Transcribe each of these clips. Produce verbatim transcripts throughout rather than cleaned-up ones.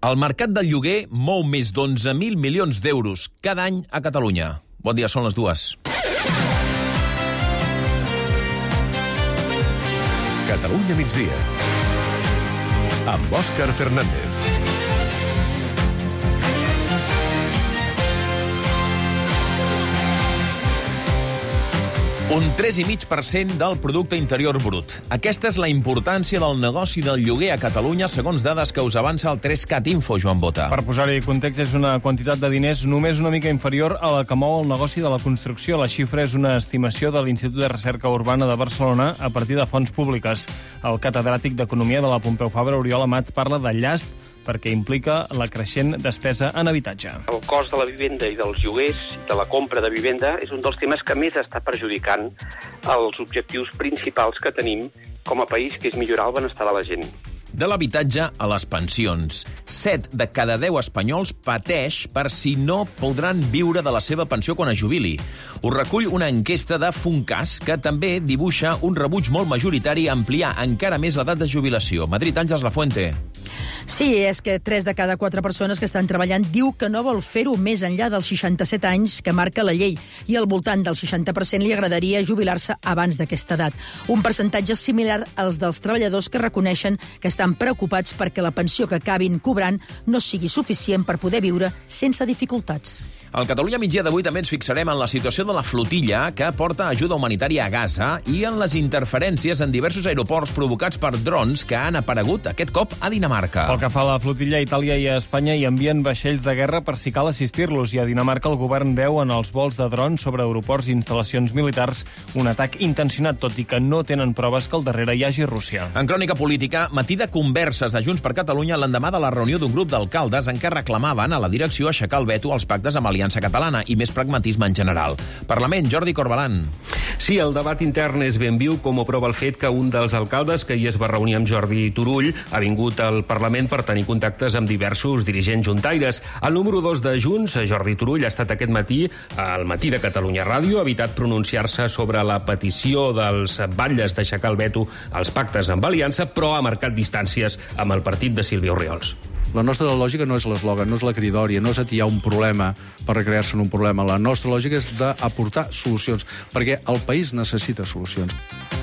El mercat del lloguer mou més d'onze mil milions d'euros cada any a Catalunya. Bon dia, són les dues. Catalunya migdia, amb Òscar Fernández. Un tres coma cinc per cent del producte interior brut. Aquesta és la importància del negoci del lloguer a Catalunya, segons dades que us avança el tres cat Info, Joan Bota. Per posar-hi context, és una quantitat de diners només una mica inferior a la que mou el negoci de la construcció. La xifra és una estimació de l'Institut de Recerca Urbana de Barcelona a partir de fonts públiques. El catedràtic d'Economia de la Pompeu Fabra, Oriol Amat, parla de llast perquè implica la creixent despesa en habitatge. El cost de la vivenda i dels lloguers, de la compra de vivenda, és un dels temes que més està perjudicant els objectius principals que tenim com a país, que és millorar el benestar de la gent. De l'habitatge a les pensions. Set de cada deu espanyols pateix per si no podran viure de la seva pensió quan es jubili. Ho recull una enquesta de Funcas, que també dibuixa un rebuig molt majoritari a ampliar encara més l'edat de jubilació. Madrid, Àngels Lafuente. Sí, és que tres de cada quatre persones que estan treballant diu que no vol fer-ho més enllà dels seixanta-set anys que marca la llei, i al voltant del seixanta per cent li agradaria jubilar-se abans d'aquesta edat. Un percentatge similar als dels treballadors que reconeixen que estan preocupats perquè la pensió que acabin cobrant no sigui suficient per poder viure sense dificultats. Al Catalunya migdia d'avui també ens fixarem en la situació de la flotilla que porta ajuda humanitària a Gaza i en les interferències en diversos aeroports provocats per drons que han aparegut aquest cop a Dinamarca. Pel que fa a la flotilla, a Itàlia i a Espanya hi envien vaixells de guerra per si cal assistir-los, i a Dinamarca el govern veu en els vols de drons sobre aeroports i instal·lacions militars un atac intencionat, tot i que no tenen proves que al darrere hi hagi Rússia. En crònica política, matí de converses a Junts per Catalunya l'endemà de la reunió d'un grup d'alcaldes en què reclamaven a la direcció aixecar el veto als pactes amb Aliança Catalana i més pragmatisme en general. Parlament, Jordi Corbalan. Sí, el debat intern és ben viu, com ho prova el fet que un dels alcaldes que hi es va reunir amb Jordi Turull ha vingut al Parlament per tenir contactes amb diversos dirigents juntaires. El número dos de Junts, Jordi Turull, ha estat aquest matí al Matí de Catalunya Ràdio, ha evitat pronunciar-se sobre la petició dels batlles d'aixecar el veto als pactes amb Aliança, però ha marcat distàncies amb el partit de Sílvia Orriols. La nostra lògica no és l'eslògan, no és la cridòria, no és atiar un problema per recrear-se en un problema. La nostra lògica és d'aportar solucions, perquè el país necessita solucions.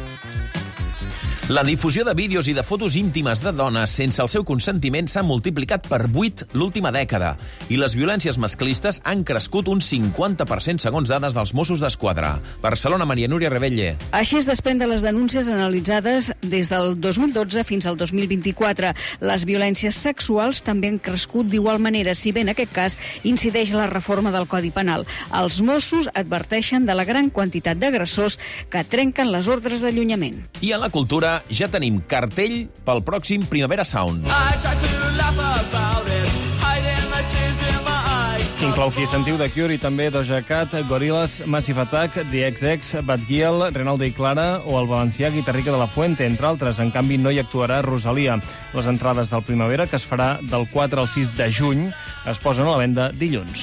La difusió de vídeos i de fotos íntimes de dones sense el seu consentiment s'ha multiplicat per vuit l'última dècada i les violències masclistes han crescut un cinquanta per cent segons dades dels Mossos d'Esquadra. Barcelona, Maria Núria Rebelle. Així es desprèn de les denúncies analitzades des del dos mil dotze fins al dos mil vint-i-quatre. Les violències sexuals també han crescut d'igual manera, si bé en aquest cas incideix la reforma del Codi Penal. Els Mossos adverteixen de la gran quantitat d'agressors que trenquen les ordres d'allunyament. I en la cultura ja tenim cartell pel pròxim Primavera Sound. Inclou Qui sentiu de Cure i també Doja Cat, Gorillaz, Massive Attack, The X X, Bad Gyal, Renaldo i Clara o el valencià Guitarrica de la Fuente, entre altres. En canvi, no hi actuarà Rosalia. Les entrades del Primavera, que es farà del quatre al sis de juny, es posen a la venda dilluns.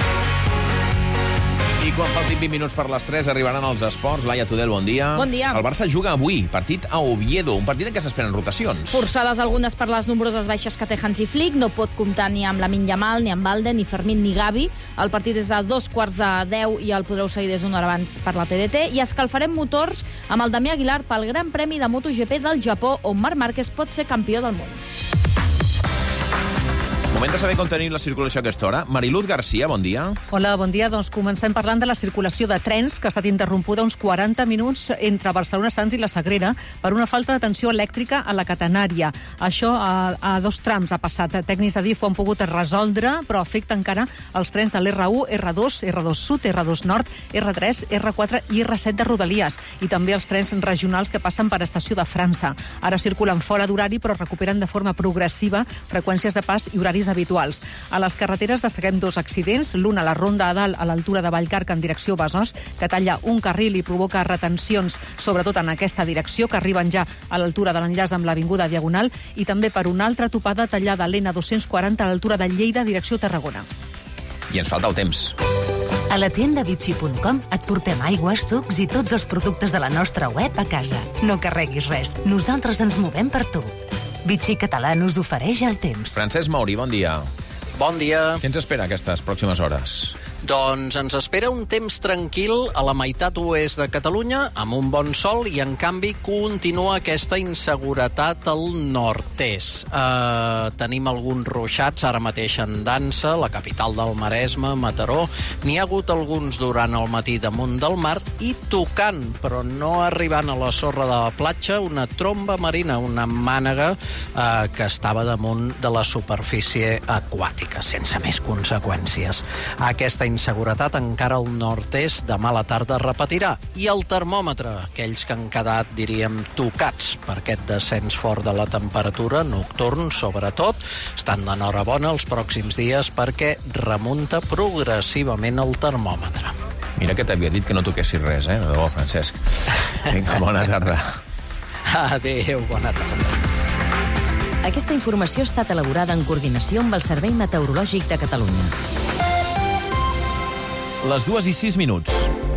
I quan faltin vint minuts per les tres arribaran els esports. Laia Tudel, bon dia. Bon dia. El Barça juga avui, partit a Oviedo, un partit en què s'esperen rotacions. Forçades algunes per les nombroses baixes que té Hansi Flick, no pot comptar ni amb Lamine Yamal, ni amb Balde, ni Fermín, ni Gavi. El partit és a dos quarts de deu i el podreu seguir des d'una hora abans per la T D T. I escalfarem motors amb el Damià Aguilar pel Gran Premi de MotoGP del Japó, on Marc Márquez pot ser campió del món. Moment de saber com tenim la circulació a aquesta hora. Mariluz Garcia, bon dia. Hola, bon dia. Doncs comencem parlant de la circulació de trens, que ha estat interrompuda uns quaranta minuts entre Barcelona, Sants i la Sagrera per una falta de tensió elèctrica a la catenària. Això a, a dos trams ha passat. Tècnics de D I F ho han pogut resoldre, però afecta encara els trens de l'R u, R dos, R dos Sud, R dos Nord, R tres, R quatre i R set de Rodalies, i també els trens regionals que passen per Estació de França. Ara circulen fora d'horari, però recuperen de forma progressiva freqüències de pas i horaris habituals. A les carreteres destaquem dos accidents, l'un a la Ronda a dalt a l'altura de Vallcarca en direcció Besòs, que talla un carril i provoca retencions, sobretot en aquesta direcció, que arriben ja a l'altura de l'enllaç amb l'Avinguda Diagonal, i també per una altra topada tallada a l'N dos-cents quaranta a l'altura de Lleida, direcció Tarragona. I ens falta el temps. A la tienda Vichy punt com et portem aigües, sucs i tots els productes de la nostra web a casa. No carreguis res, nosaltres ens movem per tu. Vichy Català us ofereix el temps. Francesc Mauri, bon dia. Bon dia. Què ens espera aquestes pròximes hores? Doncs ens espera un temps tranquil a la meitat oest de Catalunya, amb un bon sol, i en canvi continua aquesta inseguretat al nord-est. Uh, tenim alguns ruixats ara mateix en Dansa, la capital del Maresme, Mataró. N'hi ha hagut alguns durant el matí damunt del mar i tocant, però no arribant a la sorra de la platja, una tromba marina, una mànega uh, que estava damunt de la superfície aquàtica, sense més conseqüències. Aquesta inseguretat encara al nord-est demà a la tarda repetirà. I el termòmetre, aquells que han quedat, diríem, tocats per aquest descens fort de la temperatura, nocturn sobretot, estan d'enhorabona els pròxims dies perquè remunta progressivament el termòmetre. Mira que t'havia dit que no toquessis res, eh? De debò, Francesc. Vinga, bona tarda. Adéu, bona tarda. Aquesta informació ha estat elaborada en coordinació amb el Servei Meteorològic de Catalunya. Les dues i sis minuts.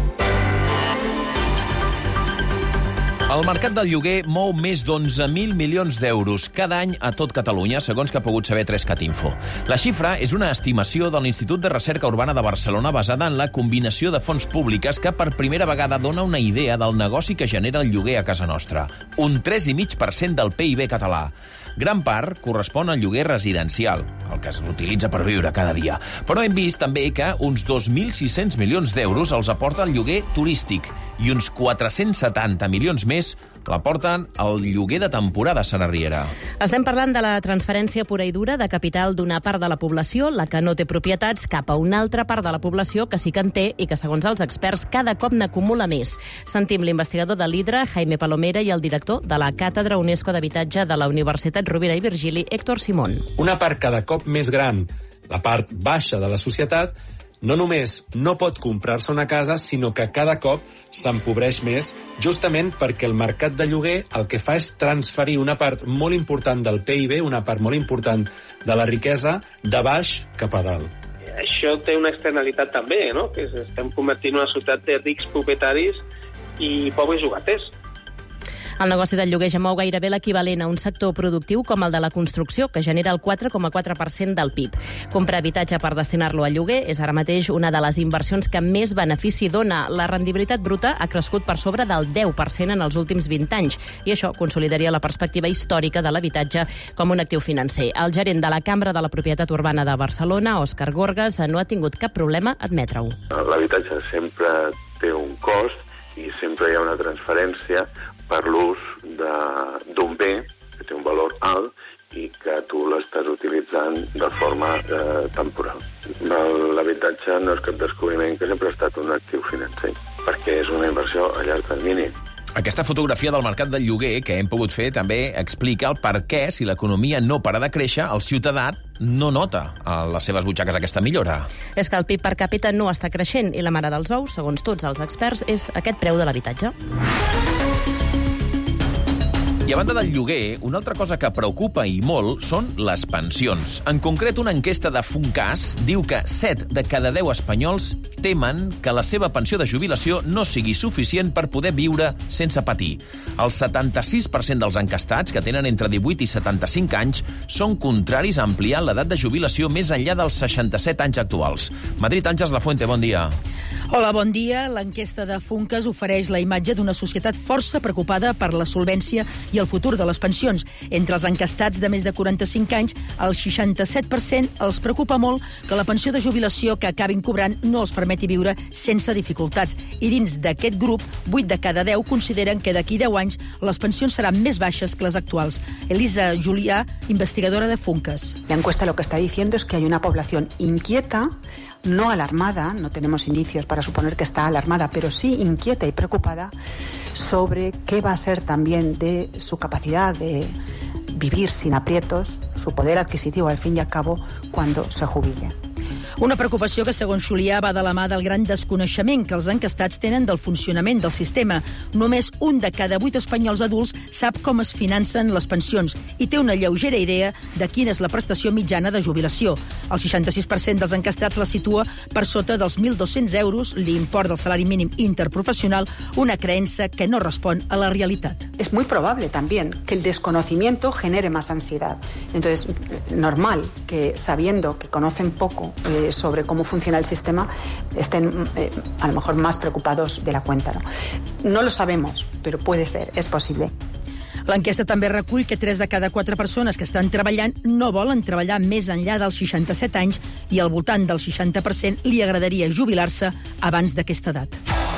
El mercat del lloguer mou més d'onze mil milions d'euros cada any a tot Catalunya, segons que ha pogut saber Trescat Info. La xifra és una estimació de l'Institut de Recerca Urbana de Barcelona basada en la combinació de fonts públiques que per primera vegada dona una idea del negoci que genera el lloguer a casa nostra. Un tres coma cinc per cent del P I B català. Gran part correspon al lloguer residencial, el que s'utilitza per viure cada dia. Però hem vist també que uns dos mil sis-cents milions d'euros els aporta el lloguer turístic i uns quatre-cents setanta milions més l'aporten el lloguer de temporada, Sara Riera. Estem parlant de la transferència pura i dura de capital d'una part de la població, la que no té propietats, cap a una altra part de la població que sí que en té i que, segons els experts, cada cop n'acumula més. Sentim l'investigador de l'I D R A, Jaime Palomera, i el director de la Càtedra UNESCO d'Habitatge de la Universitat Rovira i Virgili, Héctor Simón. Una part cada cop més gran, la part baixa de la societat, no només no pot comprar-se una casa, sinó que cada cop s'empobreix més, justament perquè el mercat de lloguer el que fa és transferir una part molt important del P I B, una part molt important de la riquesa, de baix cap a dalt. Això té una externalitat també, no? Que estem convertint una societat de rics propietaris i pobres jugaters. El negoci del lloguer ja mou gairebé l'equivalent a un sector productiu com el de la construcció, que genera el quatre coma quatre per cent del P I B. Comprar habitatge per destinar-lo al lloguer és ara mateix una de les inversions que més benefici dona. La rendibilitat bruta ha crescut per sobre del deu per cent en els últims vint anys, i això consolidaria la perspectiva històrica de l'habitatge com un actiu financer. El gerent de la Cambra de la Propietat Urbana de Barcelona, Òscar Gorgas, no ha tingut cap problema a admetre-ho. L'habitatge sempre té un cost i sempre hi ha una transferència per l'ús d'un bé que té un valor alt i que tu l'estàs utilitzant de forma eh, temporal. L'habitatge no és cap descobriment, que sempre ha estat un actiu financer, perquè és una inversió a llarg termini. Aquesta fotografia del mercat del lloguer que hem pogut fer també explica el per què, si l'economia no para de créixer, el ciutadà no nota a les seves butxaques aquesta millora. És que el P I B per càpita no està creixent i la mare dels ous, segons tots els experts, és aquest preu de l'habitatge. I a banda del lloguer, una altra cosa que preocupa i molt són les pensions. En concret, una enquesta de Funcas diu que set de cada deu espanyols temen que la seva pensió de jubilació no sigui suficient per poder viure sense patir. El setanta-sis per cent dels encastats, que tenen entre divuit i setanta-cinc anys, són contraris a ampliar l'edat de jubilació més enllà dels seixanta-set anys actuals. Madrid, Àngels Lafuente, bon dia. Hola, bon dia. L'enquesta de Funcas ofereix la imatge d'una societat força preocupada per la solvència i el futur de les pensions. Entre els encastats de més de quaranta-cinc anys, el seixanta-set per cent els preocupa molt que la pensió de jubilació que acabin cobrant no els permeti viure sense dificultats. I dins d'aquest grup, vuit de cada deu consideren que d'aquí deu anys les pensions seran més baixes que les actuals. Elisa Julià, investigadora de Funcas. La encuesta lo que está diciendo es que hay una población inquieta, no alarmada, no tenemos indicios para suponer que está alarmada, pero sí inquieta y preocupada sobre qué va a ser también de su capacidad de vivir sin aprietos, su poder adquisitivo al fin y al cabo, cuando se jubile. Una preocupació que, segons Xulià, va de la mà del gran desconeixement que els encastats tenen del funcionament del sistema. Només un de cada vuit espanyols adults sap com es financen les pensions i té una lleugera idea de quina és la prestació mitjana de jubilació. El seixanta-sis per cent dels encastats la situa per sota dels mil dos-cents euros, l'import del salari mínim interprofessional, una creença que no respon a la realitat. Es muy probable también que el desconocimiento genere más ansiedad. Entonces, normal que sabiendo que conocen poco eh, sobre cómo funciona el sistema, estén eh, a lo mejor más preocupados de la cuenta, ¿no? No lo sabemos, pero puede ser, es posible. L'enquesta també recull que tres de cada quatre persones que estan treballant no volen treballar més enllà dels seixanta-set anys i al voltant del seixanta per cent li agradaria jubilar-se abans d'aquesta edat.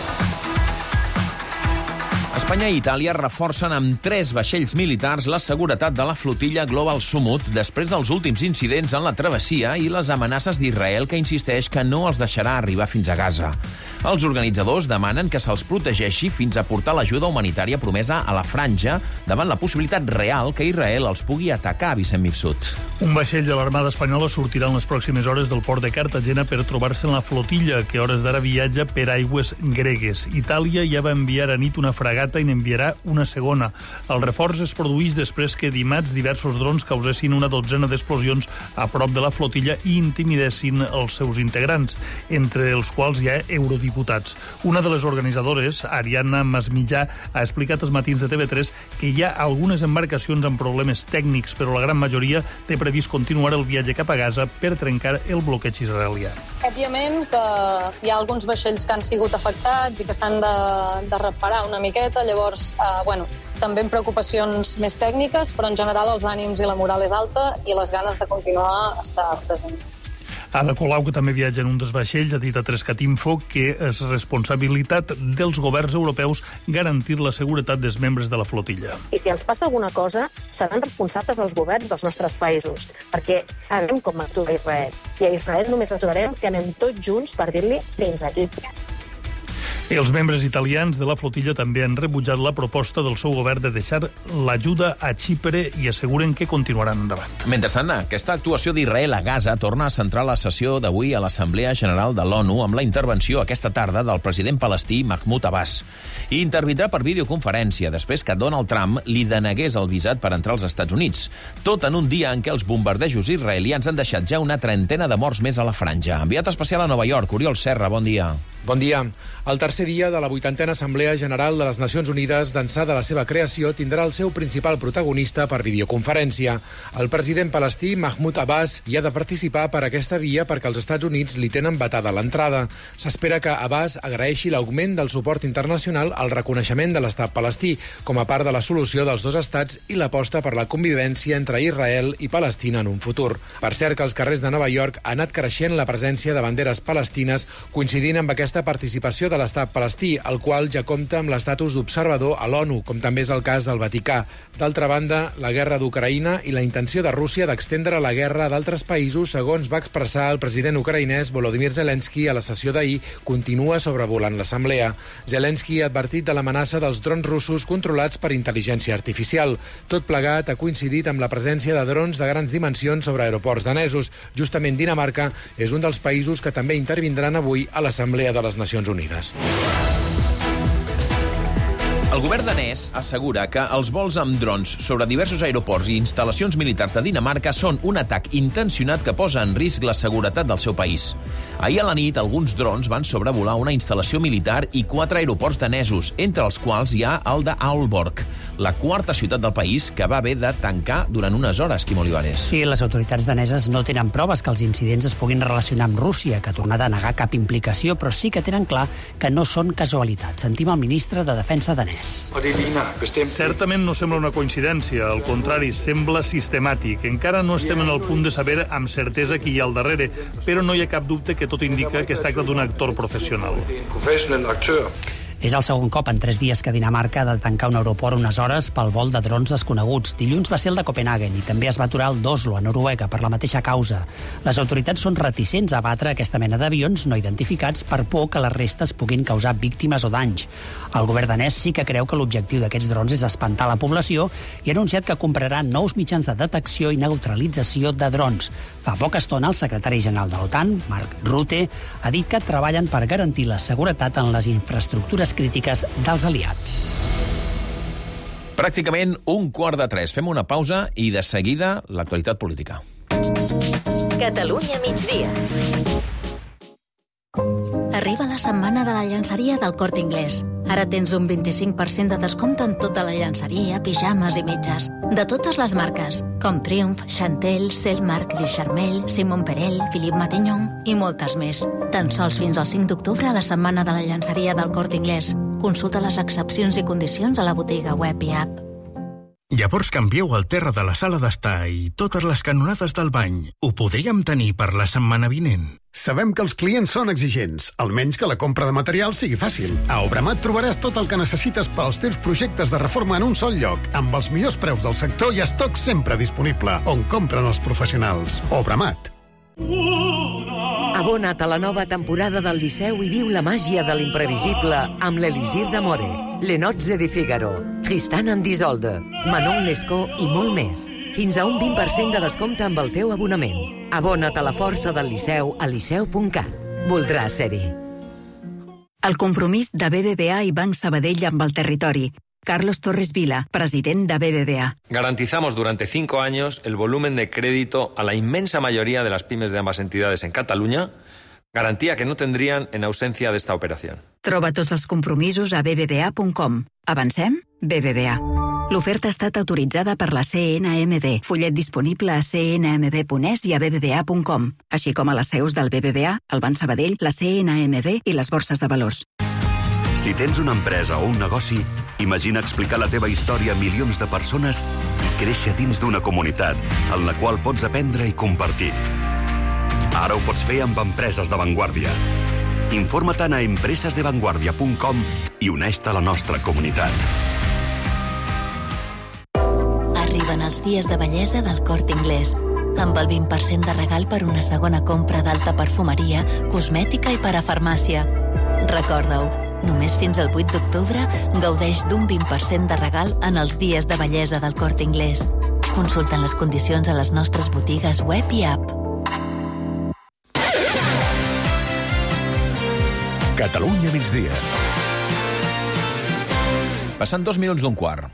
Espanya i Itàlia reforcen amb tres vaixells militars la seguretat de la flotilla Global Summut després dels últims incidents en la travessia i les amenaces d'Israel, que insisteix que no els deixarà arribar fins a Gaza. Els organitzadors demanen que se'ls protegeixi fins a portar l'ajuda humanitària promesa a la franja davant la possibilitat real que Israel els pugui atacar, Vicent Mifsud. Un vaixell de l'Armada Espanyola sortirà en les pròximes hores del port de Cartagena per trobar-se en la flotilla, que a hores d'ara viatja per aigües gregues. Itàlia ja va enviar a nit una fragata i n'enviarà una segona. El reforç es produeix després que dimarts diversos drons causessin una dotzena d'explosions a prop de la flotilla i intimidessin els seus integrants, entre els quals hi ha eurodiputats. Una de les organitzadores, Ariadna Masmitjà, ha explicat als matins de T V tres que hi ha algunes embarcacions amb problemes tècnics, però la gran majoria té previst continuar el viatge cap a Gaza per trencar el bloqueig israelià. Òbviament que hi ha alguns vaixells que han sigut afectats i que s'han de, de reparar una miqueta, llavors, eh, bueno, també amb preocupacions més tècniques, però en general els ànims i la moral és alta i les ganes de continuar està present. Ada Colau, que també viatja en un dels vaixells, ha dit a Trescatinfo que és responsabilitat dels governs europeus garantir la seguretat dels membres de la flotilla. I si ens passa alguna cosa, seran responsables els governs dels nostres països, perquè sabem com actua Israel. I a Israel només aturarem si anem tots junts per dir-li fins aquí. Els membres italians de la flotilla també han rebutjat la proposta del seu govern de deixar l'ajuda a Xipre i asseguren que continuaran endavant. Mentrestant, aquesta actuació d'Israel a Gaza torna a centrar la sessió d'avui a l'Assemblea General de l'ONU amb la intervenció aquesta tarda del president palestí Mahmoud Abbas. I intervindrà per videoconferència després que Donald Trump li denegués el visat per entrar als Estats Units. Tot en un dia en què els bombardejos israelians han deixat ja una trentena de morts més a la franja. Enviat especial a Nova York, Oriol Serra, bon dia. Bon dia. El tercer dia de la vuitantena Assemblea General de les Nacions Unides, d'ençà de la seva creació, tindrà el seu principal protagonista per videoconferència. El president palestí Mahmoud Abbas hi ha de participar per aquesta via perquè els Estats Units li tenen vetada l'entrada. S'espera que Abbas agraeixi l'augment del suport internacional al reconeixement de l'estat palestí com a part de la solució dels dos estats i l'aposta per la convivència entre Israel i Palestina en un futur. Per cert que als carrers de Nova York ha anat creixent la presència de banderes palestines coincidint amb aquesta participació de l'estat palestí, el qual ja compta amb l'estatus d'observador a l'ONU, com també és el cas del Vaticà. D'altra banda, la guerra d'Ucraïna i la intenció de Rússia d'extendre la guerra a d'altres països, segons va expressar el president ucraïnès Volodymyr Zelensky a la sessió d'ahir, continua sobrevolant l'Assemblea. Zelensky ha advertit de l'amenaça dels drons russos controlats per intel·ligència artificial. Tot plegat ha coincidit amb la presència de drons de grans dimensions sobre aeroports danesos. Justament Dinamarca és un dels països que també intervindran avui a l'Assemblea de les Nacions Unides. El govern danès assegura que els vols amb drons sobre diversos aeroports i instal·lacions militars de Dinamarca són un atac intencionat que posa en risc la seguretat del seu país. Ahir a la nit, alguns drons van sobrevolar una instal·lació militar i quatre aeroports danesos, entre els quals hi ha el de Aalborg, la quarta ciutat del país que va haver de tancar durant unes hores, Quim Olivares. Sí, les autoritats daneses no tenen proves que els incidents es puguin relacionar amb Rússia, que ha tornat a negar cap implicació, però sí que tenen clar que no són casualitats. Sentim el ministre de Defensa danès. Certament no sembla una coincidència, al contrari, sembla sistemàtic. Encara no estem en el punt de saber amb certesa qui hi ha al darrere, però no hi ha cap dubte que tot indica que es tracta d'un actor professional. És el segon cop en tres dies que Dinamarca ha de tancar un aeroport unes hores pel vol de drons desconeguts. Dilluns va ser el de Copenhagen i també es va aturar el d'Oslo, a Noruega, per la mateixa causa. Les autoritats són reticents a abatre aquesta mena d'avions no identificats per por que les restes puguin causar víctimes o danys. El govern danès sí que creu que l'objectiu d'aquests drons és espantar la població i ha anunciat que comprarà nous mitjans de detecció i neutralització de drons. Fa poca estona el secretari general de l'OTAN, Mark Rutte, ha dit que treballen per garantir la seguretat en les infraestructures crítiques dels aliats. Pràcticament un quart de tres. Fem una pausa i de seguida l'actualitat política. Catalunya migdia. Arriba la setmana de la llançaria del Corte Inglés. Ara tens un vint-i-cinc per cent de descompte en tota la llançaria, pijames i mitges. De totes les marques, com Triumph, Chantel, Selmark, Le Charmel, Simon Perel, Philippe Matignon i moltes més. Tan sols fins al cinc d'octubre a la setmana de la llançaria del Corte Inglés. Consulta les excepcions i condicions a la botiga web i app. Llavors canvieu el terra de la sala d'estar i totes les canonades del bany. Ho podríem tenir per la setmana vinent. Sabem que els clients són exigents, almenys que la compra de material sigui fàcil. A Obramat trobaràs tot el que necessites per als teus projectes de reforma en un sol lloc, amb els millors preus del sector i estoc sempre disponible, on compren els professionals. Obramat. Abona't a la nova temporada del Liceu i viu la màgia de l'imprevisible amb l'Elisir d'Amore, Le Nozze di Figaro, Tristan and Isolde, Manon Lescaut i molt més. Fins a un vint per cent de descompte amb el teu abonament. Abona't a la força del Liceu a liceu punt cat. Voldràs ser-hi. El compromís de B B V A i Banc Sabadell amb el territori. Carlos Torres Vila, president de B B V A. Garantizamos durante cinco años el volumen de crédito a la inmensa mayoría de las pymes de ambas entidades en Cataluña, garantía que no tendrían en ausencia de esta operación. Troba tots els compromisos a b b v a punt com. Avancem? B B V A. L'oferta ha estat autoritzada per la C N M V. Fullet disponible a c n m v punt e s i a b b v a punt com, així com a les seus del B B V A, el Banc Sabadell, la C N M V i les borses de valors. Si tens una empresa o un negoci, imagina explicar la teva història a milions de persones i créixer dins d'una comunitat en la qual pots aprendre i compartir. Ara ho pots fer amb empreses d'avantguàrdia. Informa-te'n a empresas de vanguardia punt com i uneix-te a la nostra comunitat. Arriben els dies de bellesa del Corte Inglés, amb el vint per cent de regal per una segona compra d'alta perfumeria, cosmètica i per a farmàcia. Recorda-ho, només fins al vuit d'octubre gaudeix d'un vint per cent de regal en els dies de bellesa del Corte Inglés. Consulta les condicions a les nostres botigues web i app. Catalunya migdia. Passant dos minuts d'un quart.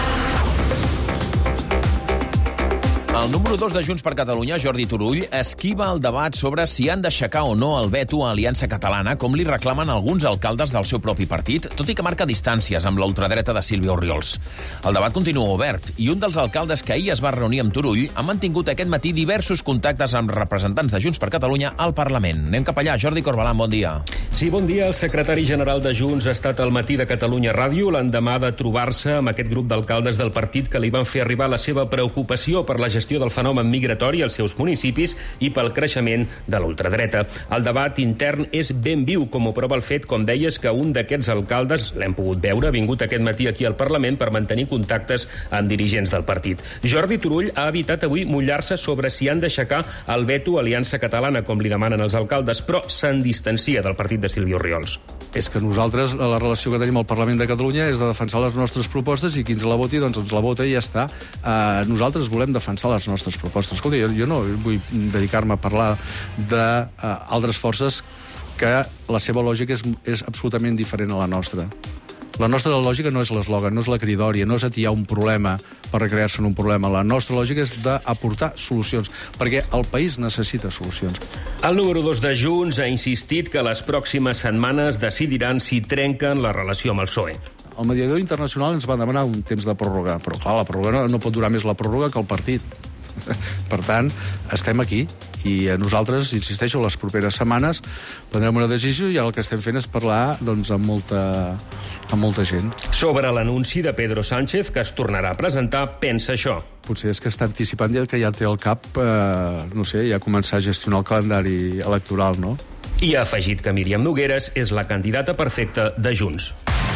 El número dos de Junts per Catalunya, Jordi Turull, esquiva el debat sobre si han d'aixecar o no el veto a Aliança Catalana, com li reclamen alguns alcaldes del seu propi partit, tot i que marca distàncies amb la ultradreta de Sílvia Orriols. El debat continua obert i un dels alcaldes que ahir es va reunir amb Turull ha mantingut aquest matí diversos contactes amb representants de Junts per Catalunya al Parlament. Anem cap allà. Jordi Corbalan, bon dia. Sí, bon dia. El secretari general de Junts ha estat al matí de Catalunya Ràdio l'endemà de trobar-se amb aquest grup d'alcaldes del partit que li van fer arribar la seva preocupació per la gestió del fenomen migratori als seus municipis i pel creixement de l'ultradreta. El debat intern és ben viu, com ho prova el fet, com deies, que un d'aquests alcaldes, l'hem pogut veure, ha vingut aquest matí aquí al Parlament per mantenir contactes amb dirigents del partit. Jordi Turull ha evitat avui mullar-se sobre si han d'aixecar el veto a Aliança Catalana, com li demanen els alcaldes, però se'n distancia del partit de Sílvia Orriols. És que nosaltres, la relació que tenim al Parlament de Catalunya és de defensar les nostres propostes i qui ens la voti, doncs ens la vota i ja està. Uh, nosaltres volem defensar les nostres propostes. Escolta, jo, jo no vull dedicar-me a parlar d'altres uh, forces que la seva lògica és, és absolutament diferent a la nostra. La nostra lògica no és l'eslògan, no és la cridòria, no és atiar un problema per recrear-se en un problema. La nostra lògica és d'aportar solucions, perquè el país necessita solucions. El número dos de Junts ha insistit que les pròximes setmanes decidiran si trenquen la relació amb el P S O E. El mediador internacional ens va demanar un temps de pròrroga, però clar, la pròrroga no, no pot durar més la pròrroga que el partit. Per tant, estem aquí i nosaltres, insisteixo, les properes setmanes prendrem una decisió i ara el que estem fent és parlar doncs, amb, molta, amb molta gent. Sobre l'anunci de Pedro Sánchez que es tornarà a presentar, pensa això. Potser és que està anticipant ja que ja té al cap, eh, no sé, ja començar a gestionar el calendari electoral, no? I ha afegit que Míriam Nogueras és la candidata perfecta de Junts.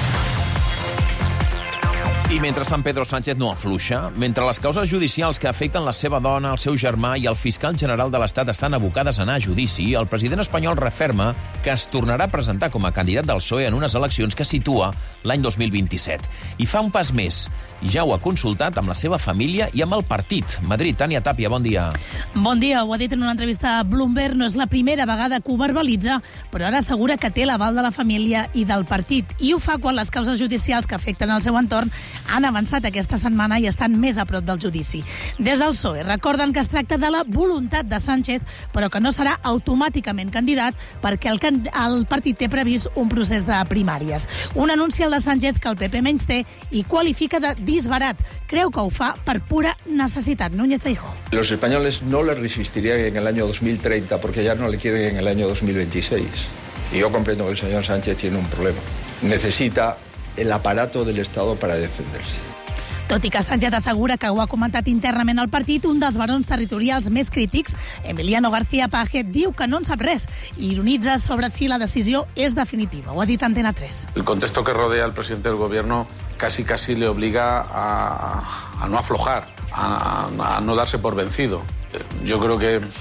I mentrestant, Pedro Sánchez no afluixa. Mentre les causes judicials que afecten la seva dona, el seu germà i el fiscal general de l'Estat estan abocades a anar a judici, el president espanyol referma que es tornarà a presentar com a candidat del P S O E en unes eleccions que situa l'any dos mil vint-i-set. I fa un pas més. I ja ho ha consultat amb la seva família i amb el partit. Madrid, Tània Tàpia, bon dia. Bon dia. Ho ha dit en una entrevista a Bloomberg. No és la primera vegada que ho verbalitza, però ara assegura que té l'aval de la família i del partit. I ho fa quan les causes judicials que afecten el seu entorn han avançat aquesta setmana i estan més a prop del judici. Des del P S O E recorden que es tracta de la voluntat de Sánchez, però que no serà automàticament candidat perquè el, el partit té previst un procés de primàries. Un anunci al de Sánchez que el P P menysté i qualifica de disbarat. Creu que ho fa per pura necessitat. Núñez Feijóo. Los españoles no le resistirían en el año dos mil treinta porque ya no le quieren en el año dos mil veintiséis. Y yo comprendo que el señor Sánchez tiene un problema. Necesita el aparato del Estado para defenderse. Tot i que Sánchez assegura que ho ha comentat internament al partit, un dels barons territorials més crítics, Emiliano García Paje, diu que no en sap res i ironitza sobre si la decisió és definitiva. Ho ha dit Antena tres. El contexto que rodea al presidente del gobierno casi casi le obliga a, a no aflojar, a, a no darse por vencido. Yo creo que eh,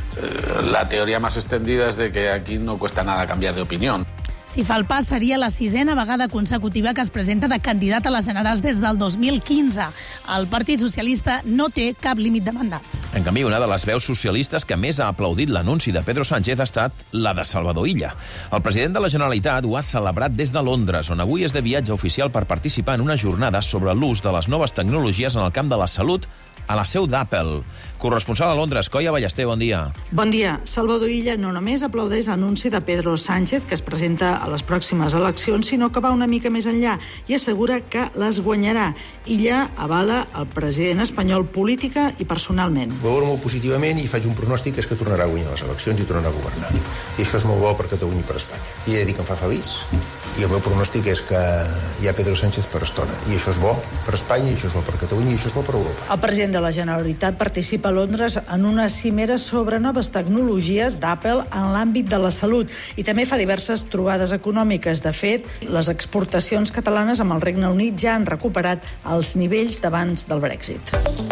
la teoría más extendida es de que aquí no cuesta nada cambiar de opinión. Si fa el pas, seria la sisena vegada consecutiva que es presenta de candidat a les generals des del dos mil quinze. El Partit Socialista no té cap límit de mandats. En canvi, una de les veus socialistes que més ha aplaudit l'anunci de Pedro Sánchez ha estat la de Salvador Illa. El president de la Generalitat ho ha celebrat des de Londres, on avui és de viatge oficial per participar en una jornada sobre l'ús de les noves tecnologies en el camp de la salut a la seu d'Apple. Corresponsal a Londres, Coia Ballester, bon dia. Bon dia. Salvador Illa no només aplaudeix l'anunci de Pedro Sánchez, que es presenta a les pròximes eleccions, sinó que va una mica més enllà i assegura que les guanyarà. Illa avala el president espanyol política i personalment. Ho veuré molt positivament i faig un pronòstic que és que tornarà a guanyar les eleccions i tornarà a governar. I això és molt bo per Catalunya i per Espanya. I he de dir que em fa feliç. I el meu pronòstic és que hi ha Pedro Sánchez per estona. I això és bo per Espanya, i això és bo per Catalunya, i això és bo per Europa. El president de la Generalitat participa a Londres en una cimera sobre noves tecnologies d'Apple en l'àmbit de la salut i també fa diverses trobades econòmiques. De fet, les exportacions catalanes amb el Regne Unit ja han recuperat els nivells d'abans del Brexit.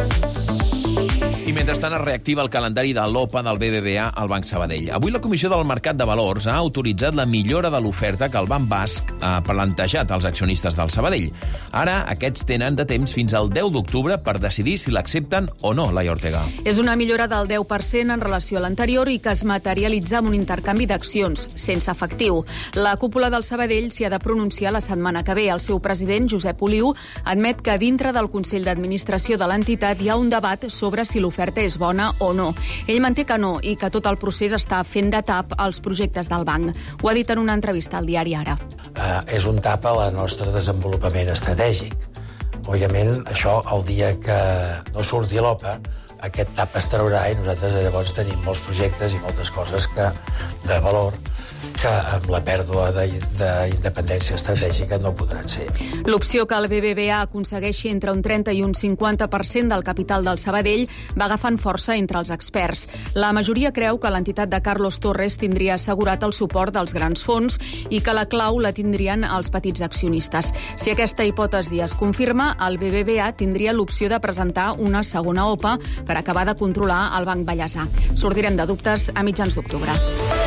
I mentrestant es reactiva el calendari de l'O P A del B B V A al Banc Sabadell. Avui la Comissió del Mercat de Valors ha autoritzat la millora de l'oferta que el Banc Basc ha plantejat als accionistes del Sabadell. Ara, aquests tenen de temps fins al deu d'octubre per decidir si l'accepten o no, Laia Ortega. És una millora del deu per cent en relació a l'anterior i que es materialitza amb un intercanvi d'accions, sense efectiu. La cúpula del Sabadell s'hi ha de pronunciar la setmana que ve. El seu president, Josep Oliu, admet que dintre del Consell d'Administració de l'entitat hi ha un debat sobre si l'oferta l'oferta és bona o no. Ell manté que no i que tot el procés està fent de tap als projectes del banc. Ho ha dit en una entrevista al diari Ara. Uh, és un tap al nostre desenvolupament estratègic. Òbviament, això, el dia que no surti l'O P A, aquest tap es traurà i nosaltres llavors tenim molts projectes i moltes coses que, de valor que amb la pèrdua d'independència estratègica no podran ser. L'opció que el B B V A aconsegueixi entre un trenta i un cinquanta per cent del capital del Sabadell va agafant força entre els experts. La majoria creu que l'entitat de Carlos Torres tindria assegurat el suport dels grans fons i que la clau la tindrien els petits accionistes. Si aquesta hipòtesi es confirma, el B B V A tindria l'opció de presentar una segona O P A per acabar de controlar el Banc Bellesà. Sortirem de dubtes a mitjans d'octubre.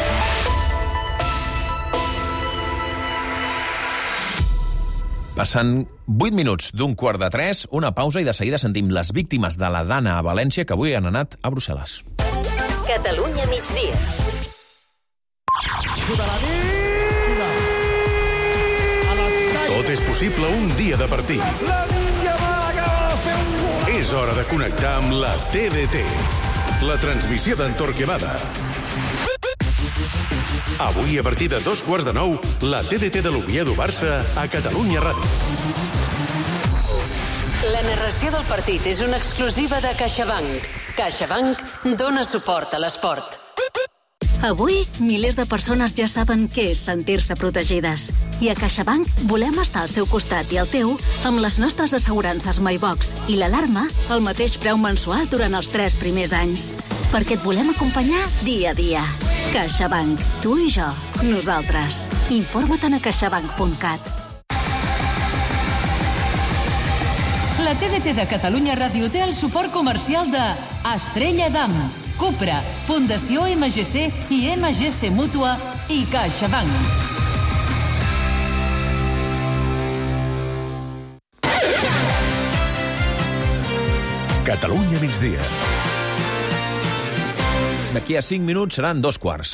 Passant vuit minuts d'un quart de tres, una pausa i de seguida sentim les víctimes de la Dana a València que avui han anat a Brussel·les. Catalunya migdia. Tot és possible un dia de partit. És hora de connectar amb la T D T. La transmissió d'en Torquemada. Avui, a partir de dos quarts de nou, la T D T de l'Oviedo Barça a Catalunya Ràdio. La narració del partit és una exclusiva de CaixaBank. CaixaBank dona suport a l'esport. Avui, milers de persones ja saben què és sentir-se protegides. I a CaixaBank volem estar al seu costat i al teu amb les nostres assegurances MyBox i l'alarma al mateix preu mensual durant els tres primers anys. Perquè et volem acompanyar dia a dia. CaixaBank. Tu i jo. Nosaltres. Informa't a caixabank punt cat. La T D T de Catalunya Ràdio té el suport comercial de Estrella Damm, Cupra, Fundació M G C i M G C Mútua i CaixaBank. Catalunya migdia. D'aquí a cinc minuts seran dos quarts.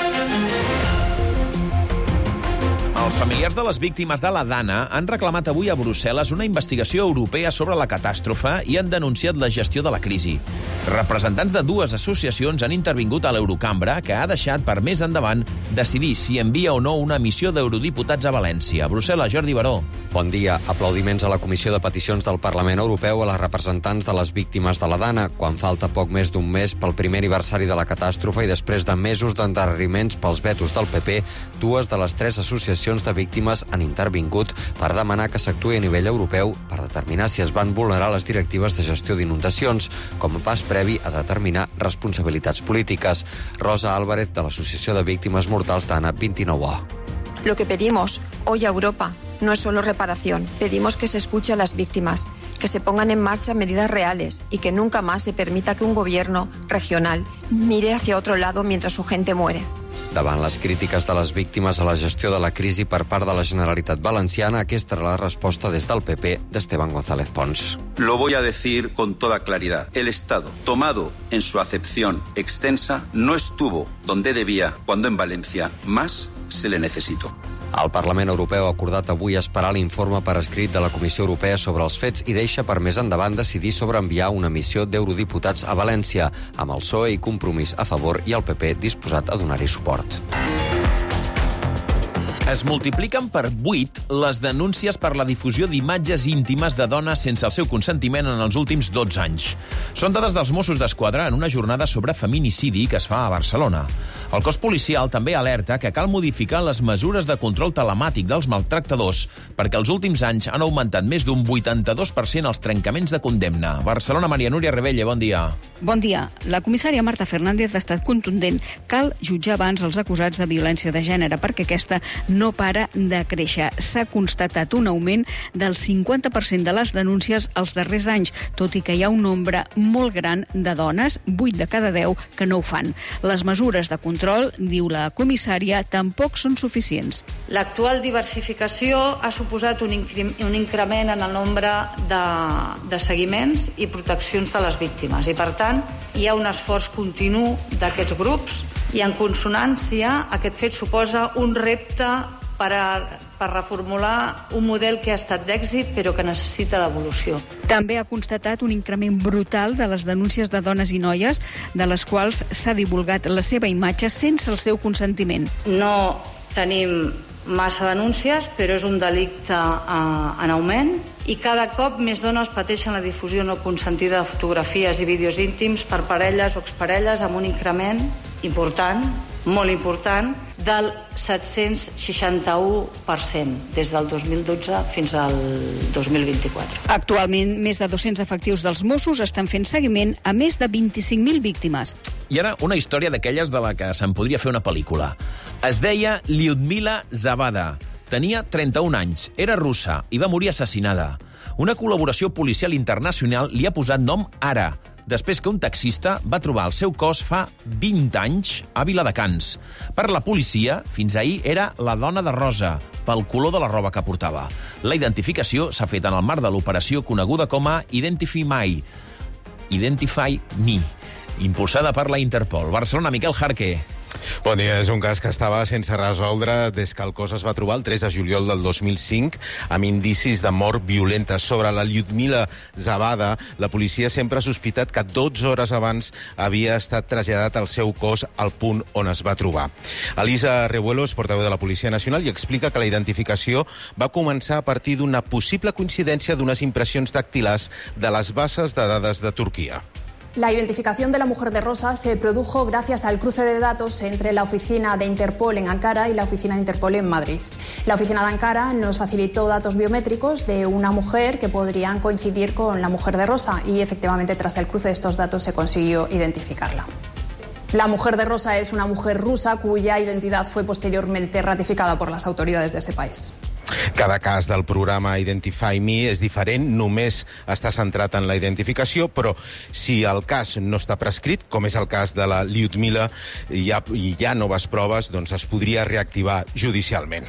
Els familiars de les víctimes de la Dana han reclamat avui a Brussel·les una investigació europea sobre la catàstrofe i han denunciat la gestió de la crisi. Representants de dues associacions han intervingut a l'Eurocambra, que ha deixat per més endavant decidir si envia o no una missió d'eurodiputats a València. A Brussel·les, Jordi Baró. Bon dia. Aplaudiments a la Comissió de Peticions del Parlament Europeu a les representants de les víctimes de la Dana, quan falta poc més d'un mes pel primer aniversari de la catàstrofe i després de mesos d'endarreriments pels vetos del P P, dues de les tres associacions de víctimes han intervingut per demanar que s'actuï a nivell europeu per determinar si es van vulnerar les directives de gestió d'inundacions, com a pas previ a determinar responsabilitats polítiques. Rosa Álvarez, de l'Associació de Víctimes Mortals d'Anna vint-i-nou A. Lo que pedimos hoy a Europa no es solo reparación. Pedimos que se escuche a las víctimas, que se pongan en marcha medidas reales y que nunca más se permita que un gobierno regional mire hacia otro lado mientras su gente muere. Davant les crítiques de les víctimes a la gestió de la crisi per part de la Generalitat Valenciana, aquesta era la resposta des del P P d'Esteban González Pons. Lo voy a decir con toda claridad. El Estado, tomado en su acepción extensa, no estuvo donde debía cuando en Valencia más se le necesitó. El Parlament Europeu ha acordat avui esperar l'informe per escrit de la Comissió Europea sobre els fets i deixa per més endavant decidir sobre enviar una missió d'eurodiputats a València, amb el P S O E i Compromís a favor i el P P disposat a donar-hi suport. Es multipliquen per vuit les denúncies per la difusió d'imatges íntimes de dones sense el seu consentiment en els últims dotze anys. Són dades dels Mossos d'Esquadra en una jornada sobre feminicidi que es fa a Barcelona. El cos policial també alerta que cal modificar les mesures de control telemàtic dels maltractadors perquè els últims anys han augmentat més d'un vuitanta-dos per cent els trencaments de condemna. Barcelona, Maria Núria Rebelle, bon dia. Bon dia. La comissària Marta Fernández ha estat contundent. Cal jutjar abans els acusats de violència de gènere perquè aquesta no para de créixer. S'ha constatat un augment del cinquanta per cent de les denúncies els darrers anys, tot i que hi ha un nombre molt gran de dones, vuit de cada deu, que no ho fan. Les mesures de control, diu la comissària, tampoc són suficients. L'actual diversificació ha suposat un, un increment en el nombre de, de seguiments i proteccions de les víctimes i, per tant, hi ha un esforç continu d'aquests grups i, en consonància, aquest fet suposa un repte per, a, per reformular un model que ha estat d'èxit però que necessita d'evolució. També ha constatat un increment brutal de les denúncies de dones i noies de les quals s'ha divulgat la seva imatge sense el seu consentiment. No tenim massa denúncies, però és un delicte eh, en augment i cada cop més dones pateixen la difusió no consentida de fotografies i vídeos íntims per parelles o exparelles amb un increment important, molt important, del set-cents seixanta-u per cent des del dos mil dotze fins al dos mil vint-i-quatre. Actualment, més de dos-cents efectius dels Mossos estan fent seguiment a més de vint-i-cinc mil víctimes. I ara una història d'aquelles de la que se'n podria fer una pel·lícula. Es deia Lyudmila Zavada. Tenia trenta-un anys, era russa i va morir assassinada. Una col·laboració policial internacional li ha posat nom ara, després que un taxista va trobar el seu cos fa vint anys a Viladecans. Per la policia, fins ahir era la dona de rosa, pel color de la roba que portava. La identificació s'ha fet en el marc de l'operació coneguda com a Identify Me, Identify Me, impulsada per la Interpol. Barcelona, Miquel Jarque. Bon dia. És un cas que estava sense resoldre des que el cos es va trobar el tres de juliol del dos mil cinc amb indicis de mort violenta. Sobre la Lyudmila Zavada, la policia sempre ha sospitat que dotze hores abans havia estat traslladat el seu cos al punt on es va trobar. Elisa Revuelos, portaveu de la Policia Nacional, i explica que la identificació va començar a partir d'una possible coincidència d'unes impressions dactilars de les bases de dades de Turquia. La identificación de la mujer de rosa se produjo gracias al cruce de datos entre la oficina de Interpol en Ankara y la oficina de Interpol en Madrid. La oficina de Ankara nos facilitó datos biométricos de una mujer que podrían coincidir con la mujer de rosa y efectivamente tras el cruce de estos datos se consiguió identificarla. La mujer de rosa es una mujer rusa cuya identidad fue posteriormente ratificada por las autoridades de ese país. Cada cas del programa Identify Me és diferent, només està centrat en la identificació, però si el cas no està prescrit, com és el cas de la Lyudmila, i hi ha, hi ha noves proves, doncs es podria reactivar judicialment.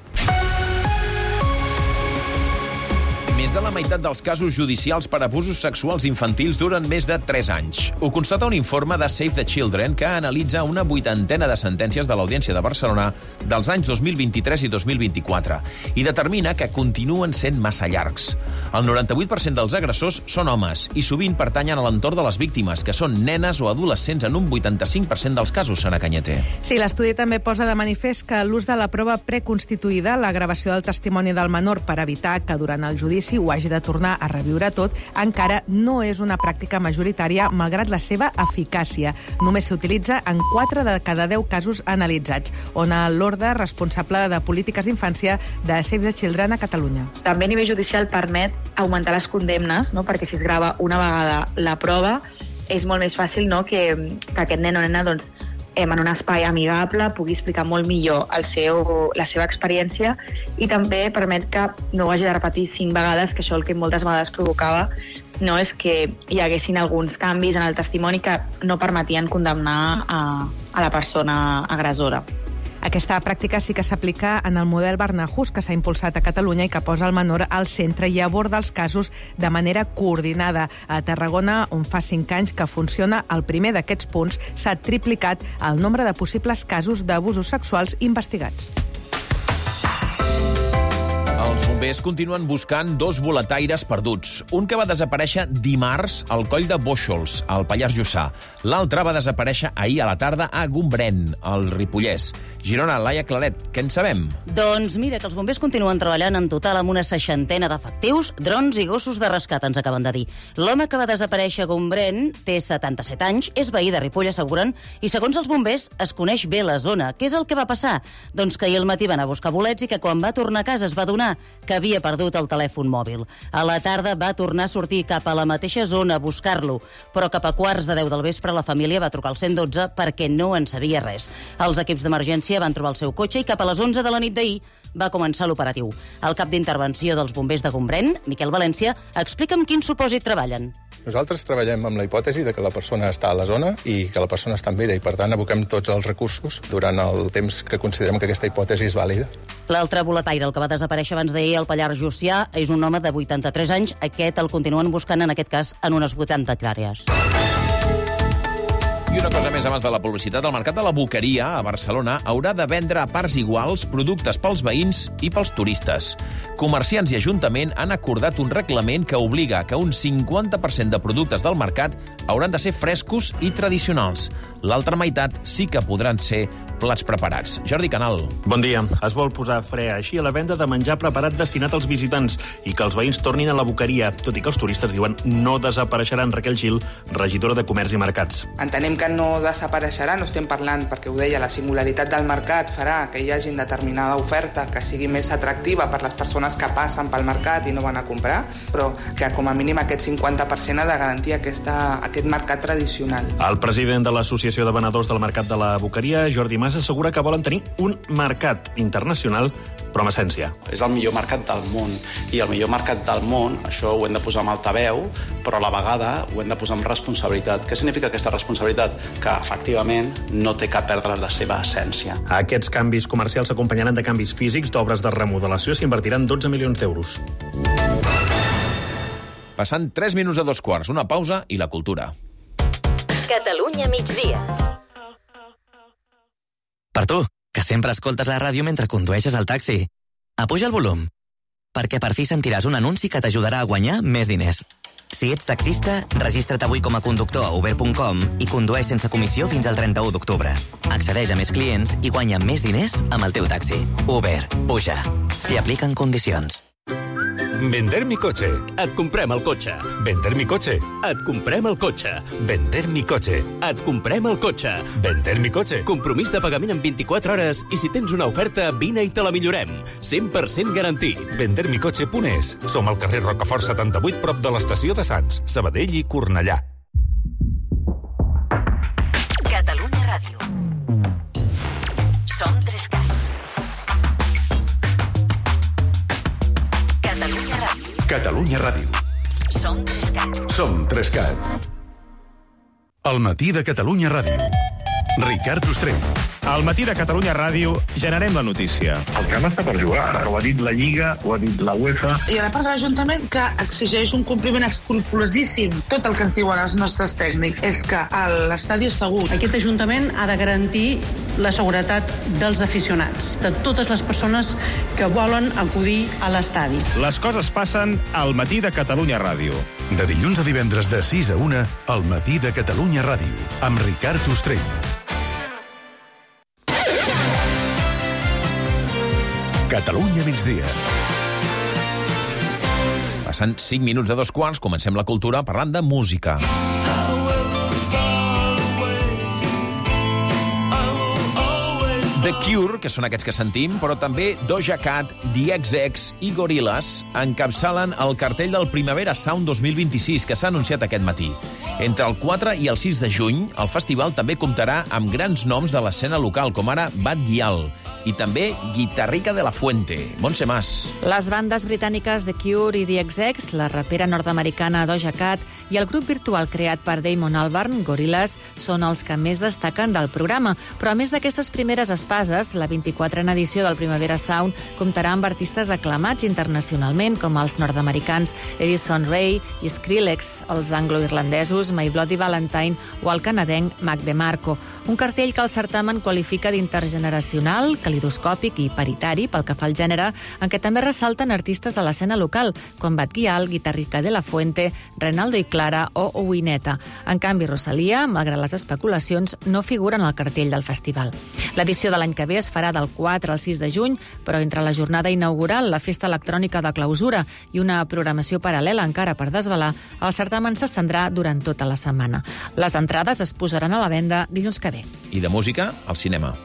Més de la meitat dels casos judicials per abusos sexuals infantils duren més de tres anys. Ho constata un informe de Save the Children que analitza una vuitantena de sentències de l'Audiència de Barcelona dels anys dos mil vint-i-tres i dos mil vint-i-quatre i determina que continuen sent massa llargs. El noranta-vuit per cent dels agressors són homes i sovint pertanyen a l'entorn de les víctimes, que són nenes o adolescents en un vuitanta-cinc per cent dels casos, Sara Canyeter. Sí, l'estudi també posa de manifest que l'ús de la prova preconstituïda, la gravació del testimoni del menor per evitar que durant el judici ho hagi de tornar a reviure tot, encara no és una pràctica majoritària, malgrat la seva eficàcia. Només s'utilitza en quatre de cada deu casos analitzats, on l'Orde, responsable de polítiques d'infància de Save the Children a Catalunya. També a nivell judicial permet augmentar les condemnes, no? Perquè si es grava una vegada la prova, és molt més fàcil, no? que, que aquest nen o nena doncs, en un espai amigable pugui explicar molt millor el seu, la seva experiència, i també permet que no ho hagi de repetir cinc vegades, que això el que moltes vegades provocava no és que hi haguessin alguns canvis en el testimoni que no permetien condemnar a, a la persona agressora. Aquesta pràctica sí que s'aplica en el model Barnahus, que s'ha impulsat a Catalunya i que posa el menor al centre i aborda els casos de manera coordinada. A Tarragona, on fa cinc anys que funciona el primer d'aquests punts, s'ha triplicat el nombre de possibles casos d'abusos sexuals investigats. Els bombers continuen buscant dos boletaires perduts. Un que va desaparèixer dimarts al coll de Bóixols, al Pallars Jussà. L'altre va desaparèixer ahir a la tarda a Gombrèn, al Ripollès. Girona, Laia Claret, què en sabem? Doncs mira, que els bombers continuen treballant en total amb una seixantena d'efectius, drons i gossos de rescat, ens acaben de dir. L'home que va desaparèixer a Gombrèn té setanta-set anys, és veí de Ripoll, asseguren, i segons els bombers es coneix bé la zona. Què és el que va passar? Doncs que ahir al matí van a buscar bolets i que quan va tornar a casa es va adonar que havia perdut el telèfon mòbil. A la tarda va tornar a sortir cap a la mateixa zona a buscar-lo, però cap a quarts de deu del vespre la família va trucar al cent i dotze perquè no en sabia res. Els equips d'emergència van trobar el seu cotxe i cap a les onze de la nit d'ahir va començar l'operatiu. El cap d'intervenció dels bombers de Gombrèn, Miquel València, explica amb quin supòsit treballen. Nosaltres treballem amb la hipòtesi de que la persona està a la zona i que la persona està en vida i, per tant, aboquem tots els recursos durant el temps que considerem que aquesta hipòtesi és vàlida. L'altre boletaire, el que va desaparèixer abans d'ahir al Pallars Jussà, és un home de vuitanta-tres anys. Aquest el continuen buscant, en aquest cas, en unes vuitanta hectàrees. I una cosa més abans de la publicitat. El mercat de la Boqueria, a Barcelona, haurà de vendre a parts iguals productes pels veïns i pels turistes. Comerciants i Ajuntament han acordat un reglament que obliga que un cinquanta per cent de productes del mercat hauran de ser frescos i tradicionals. L'altra meitat sí que podran ser plats preparats. Jordi Canal. Bon dia. Es vol posar fre així a la venda de menjar preparat destinat als visitants i que els veïns tornin a la Boqueria, tot i que els turistes diuen no desapareixeran. Raquel Gil, regidora de Comerç i Mercats. Entenem que no desapareixerà, no estem parlant, perquè ho deia, la singularitat del mercat farà que hi hagi determinada oferta que sigui més atractiva per les persones que passen pel mercat i no van a comprar, però que com a mínim aquest cinquanta per cent ha de garantir aquesta, aquest mercat tradicional. El president de l'Associació de Venedors del Mercat de la Boqueria, Jordi Mas, assegura que volen tenir un mercat internacional, però amb essència. És el millor mercat del món, i el millor mercat del món, això ho hem de posar amb altaveu, però a la vegada ho hem de posar amb responsabilitat. Què significa aquesta responsabilitat? Que efectivament no té que perdre la seva essència. Aquests canvis comercials s'acompanyaran de canvis físics, d'obres de remodelació, s'invertiran dotze milions d'euros. Passant tres minuts a dos quarts, una pausa i la cultura. Catalunya migdia. Per tu, que sempre escoltes la ràdio mentre condueixes el taxi. Apuja el volum, perquè per fi sentiràs un anunci que t'ajudarà a guanyar més diners. Si ets taxista, registra't avui com a conductor a uber punt com i condueix sense comissió fins al trenta-u d'octubre. Accedeix a més clients i guanya més diners amb el teu taxi. Uber. Puja. S'hi apliquen condicions. Vender mi coche. Et comprem el cotxe. Vender mi coche. Et comprem el cotxe. Vender mi coche. Et comprem el cotxe. Vender mi coche. Compromís de pagament en vint-i-quatre hores i si tens una oferta, vine i te la millorem. cent per cent garantit. vender mi coche punt es. Som al carrer Rocafort setanta-vuit, prop de l'estació de Sants, Sabadell i Cornellà. Catalunya Ràdio. Som tres cat. Catalunya Ràdio. Som Trescat. Som Trescat. El matí de Catalunya Ràdio. Ricard Ostrell. Al matí de Catalunya Ràdio generem la notícia. El camp està per jugar. Ho ha dit la Lliga, ho ha dit la UEFA. I a la part de l'Ajuntament que exigeix un compliment escrupolosíssim. Tot el que ens diuen els nostres tècnics és que l'estadi és segur. Aquest Ajuntament ha de garantir la seguretat dels aficionats, de totes les persones que volen acudir a l'estadi. Les coses passen al matí de Catalunya Ràdio. De dilluns a divendres de sis a una, al matí de Catalunya Ràdio, amb Ricard Ostrell. Catalunya migdia. Passant cinc minuts de dos quarts, comencem la cultura parlant de música. The Cure, que són aquests que sentim, però també Doja Cat, The X X i Gorillaz encapçalen el cartell del Primavera Sound dos mil vint-i-sis, que s'ha anunciat aquest matí. Entre el quatre i el sis de juny, el festival també comptarà amb grans noms de l'escena local, com ara Bad Gyal, i també Guitarrica de la Fuente. Montse Mas. Les bandes britàniques The Cure i The X X, la rapera nord-americana Doja Cat i el grup virtual creat per Damon Albarn, Gorillaz, són els que més destaquen del programa. Però a més d'aquestes primeres espases, la vint-i-quatrena edició del Primavera Sound comptarà amb artistes aclamats internacionalment, com els nord-americans Edison Ray i Skrillex, els anglo-irlandesos My Bloody Valentine o el canadenc Mac DeMarco. Un cartell que el certamen qualifica d'intergeneracional, calidoscòpic i paritari pel que fa al gènere, en què també ressalten artistes de l'escena local, com Bad Gyal, Guitarrica de la Fuente, Renaldo y Clara o Owineta. En canvi, Rosalía, malgrat les especulacions, no figura en el cartell del festival. L'edició de l'any que ve es farà del quatre al sis de juny, però entre la jornada inaugural, la festa electrònica de clausura i una programació paral·lela encara per desvelar, el certamen s'estendrà durant tota la setmana. Les entrades es posaran a la venda dilluns que ve. I de música, al cinema.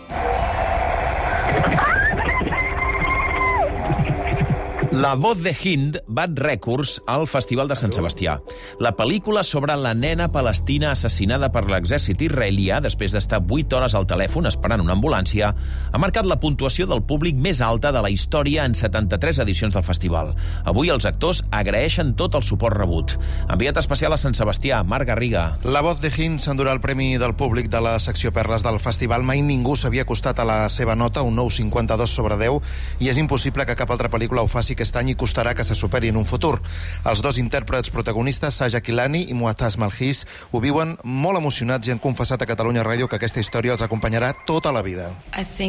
La voz de Hind bat rècords al Festival de Sant Sebastià. La pel·lícula sobre la nena palestina assassinada per l'exèrcit israelià després d'estar vuit hores al telèfon esperant una ambulància ha marcat la puntuació del públic més alta de la història en setanta-tres edicions del festival. Avui els actors agraeixen tot el suport rebut. Enviat especial a Sant Sebastià, Marc Garriga. La voz de Hind s'endurà el premi del públic de la secció Perles del festival. Mai ningú s'havia acostat a la seva nota, un nou cinquanta-dos sobre deu, i és impossible que cap altra pel·lícula ho faci aquest any i costarà que se superi en un futur. Els dos intèrprets protagonistes, Saja Kilani i Muataz Malhis, ho viuen molt emocionats i han confessat a Catalunya Ràdio que aquesta història els acompanyarà tota la vida. És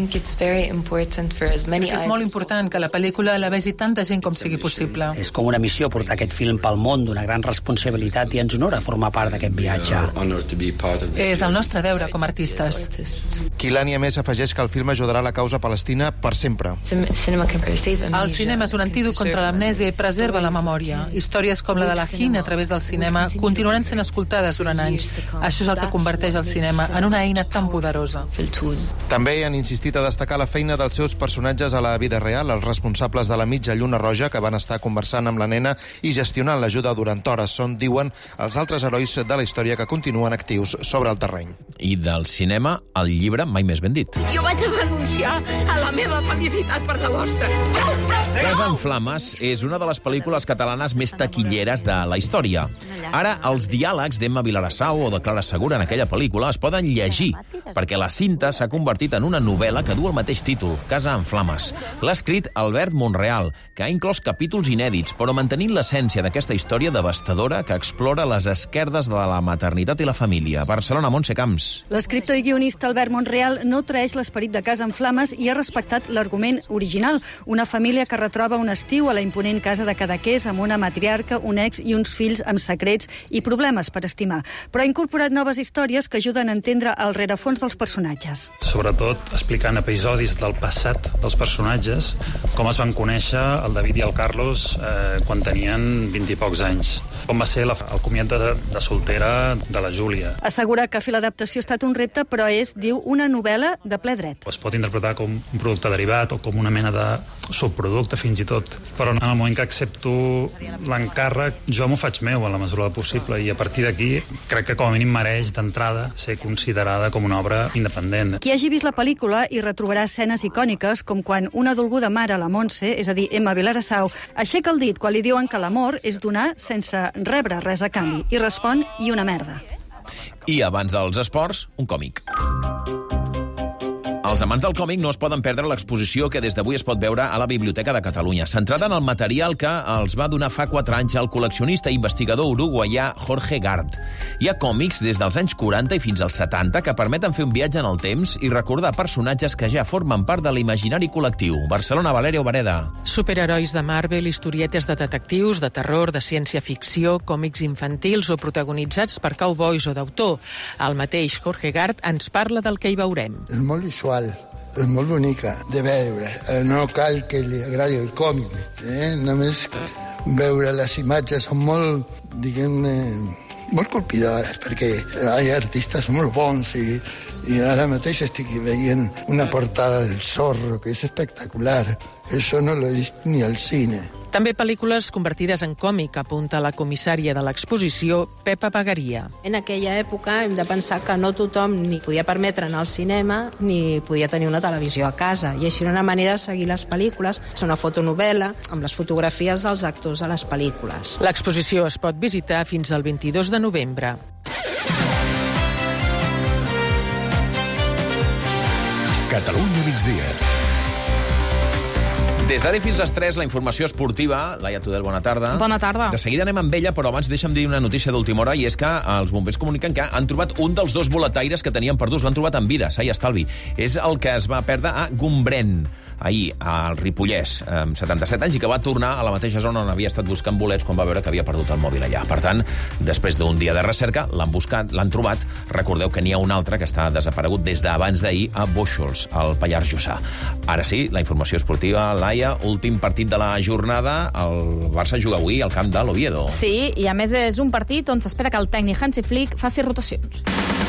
molt important que la pel·lícula la vegi tanta gent com sigui possible. És com una missió portar aquest film pel món, d'una gran responsabilitat, i ens honora formar part d'aquest viatge. És el nostre deure com a artistes. Kilani, a més, afegeix que el film ajudarà la causa palestina per sempre. El cinema és un antídot contra l'amnèsia i preserva la memòria. Històries com la de la Hind a través del cinema continuaran sent escoltades durant anys. Això és el que converteix el cinema en una eina tan poderosa. També han insistit a destacar la feina dels seus personatges a la vida real, els responsables de la mitja lluna roja que van estar conversant amb la nena i gestionant l'ajuda durant hores. Són, diuen, els altres herois de la història que continuen actius sobre el terreny. I del cinema, el llibre Mai més ben dit. Jo vaig renunciar a la meva felicitat per la vostra. Casa en Flames és una de les pel·lícules catalanes més taquilleres de la història. Ara, els diàlegs d'Emma Vilarassau o de Clara Segura en aquella pel·lícula es poden llegir, perquè la cinta s'ha convertit en una novel·la que du el mateix títol, Casa en Flames. L'ha escrit Albert Monreal, que ha inclòs capítols inèdits, però mantenint l'essència d'aquesta història devastadora que explora les esquerdes de la maternitat i la família. Barcelona, Montse Camps. L'escriptor i guionista Albert Monreal no traeix l'esperit de Casa en Flames i ha respectat l'argument original. Una família que retroba un estiu a la imponent casa de Cadaqués amb una matriarca, un ex i uns fills amb secrets i problemes per estimar. Però ha incorporat noves històries que ajuden a entendre el rerefons dels personatges. Sobretot explicant episodis del passat dels personatges, com es van conèixer el David i el Carlos eh, quan tenien vint i pocs anys. Com va ser la, el comiat de, de soltera de la Júlia. Assegura que fer l'adaptació ha estat un repte, però és, diu, una novel·la de ple dret. Es pot interpretar com un producte derivat o com una mena de subproducte, fins i tot tot. Però en el moment que accepto l'encàrrec, jo m'ho faig meu a la mesura del possible, i a partir d'aquí crec que com a mínim mereix d'entrada ser considerada com una obra independent. Qui hagi vist la pel·lícula hi retrobarà escenes icòniques com quan una dolguda mare, la Montse, és a dir, Emma Vilarassau, aixeca el dit quan li diuen que l'amor és donar sense rebre res a canvi, i respon, i una merda. I abans dels esports, un còmic. Els amants del còmic no es poden perdre l'exposició que des d'avui es pot veure a la Biblioteca de Catalunya, centrada en el material que els va donar fa quatre anys el col·leccionista i investigador uruguaià Jorge Gard. Hi ha còmics des dels anys quaranta i fins als setanta que permeten fer un viatge en el temps i recordar personatges que ja formen part de l'imaginari col·lectiu. Barcelona, Valeria Obereda. Superherois de Marvel, historietes de detectius, de terror, de ciència-ficció, còmics infantils o protagonitzats per cowboys o d'autor. El mateix Jorge Gard ens parla del que hi veurem. És molt visual, és molt bonica de veure. No cal que li agradi el còmic, eh? Només veure les imatges són molt, diguem-ne, molt colpidores, perquè hi ha artistes molt bons i, i ara mateix estic veient una portada del Zorro que és espectacular. Això no l'he vist ni al cine. També pel·lícules convertides en còmic, apunta la comissària de l'exposició, Pepa Bagaria. En aquella època hem de pensar que no tothom ni podia permetre anar al cinema ni podia tenir una televisió a casa, i així era una manera de seguir les pel·lícules. És una fotonovel·la amb les fotografies dels actors de les pel·lícules. L'exposició es pot visitar fins al vint-i-dos de novembre. Catalunya migdia. Des d'ara fins a les tres, la informació esportiva. Laia Tudel, bona tarda. Bona tarda. De seguida anem amb ella, però abans deixa'm dir una notícia d'última hora, i és que els bombers comuniquen que han trobat un dels dos boletaires que tenien perdus. L'han trobat en vida, sa i estalvi. És el que es va perdre a Gombrèn, ahir, al Ripollès, amb setanta-set anys, i que va tornar a la mateixa zona on havia estat buscant bolets quan va veure que havia perdut el mòbil allà. Per tant, després d'un dia de recerca, l'han buscat, l'han trobat. Recordeu que n'hi ha un altre que està desaparegut des d'abans d'ahir a Bóixols, al Pallars Jussà. Ara sí, la informació esportiva. Laia, últim partit de la jornada. El Barça juga avui al camp de l'Oviedo. Sí, i a més és un partit on s'espera que el tècnic Hansi Flick faci rotacions.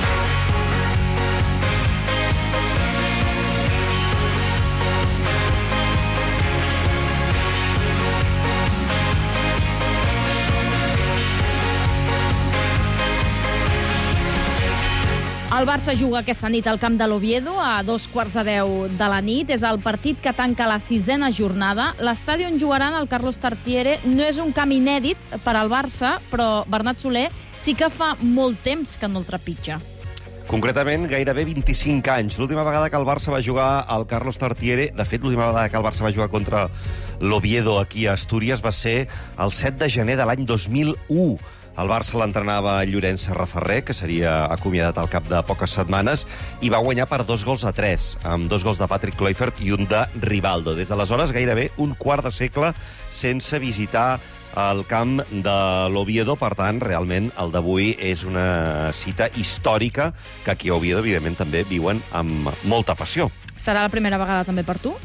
El Barça juga aquesta nit al camp de l'Oviedo a dos quarts de deu de la nit. És el partit que tanca la sisena jornada. L'estadi on jugaran el Carlos Tartiere no és un camp inèdit per al Barça, però Bernat Soler sí que fa molt temps que no el trepitja. Concretament, gairebé vint-i-cinc anys. L'última vegada que el Barça va jugar al Carlos Tartiere, de fet, l'última vegada que el Barça va jugar contra l'Oviedo aquí a Astúries va ser el set de gener de l'any dos mil u. El Barça l'entrenava Llorenç Serraferrer, que seria acomiadat al cap de poques setmanes, i va guanyar per dos gols a tres, amb dos gols de Patrick Kluivert i un de Rivaldo. Des d'aleshores, gairebé un quart de segle sense visitar el camp de l'Oviedo. Per tant, realment, el d'avui és una cita històrica que aquí a Oviedo, evidentment, també viuen amb molta passió. Serà la primera vegada també per tu?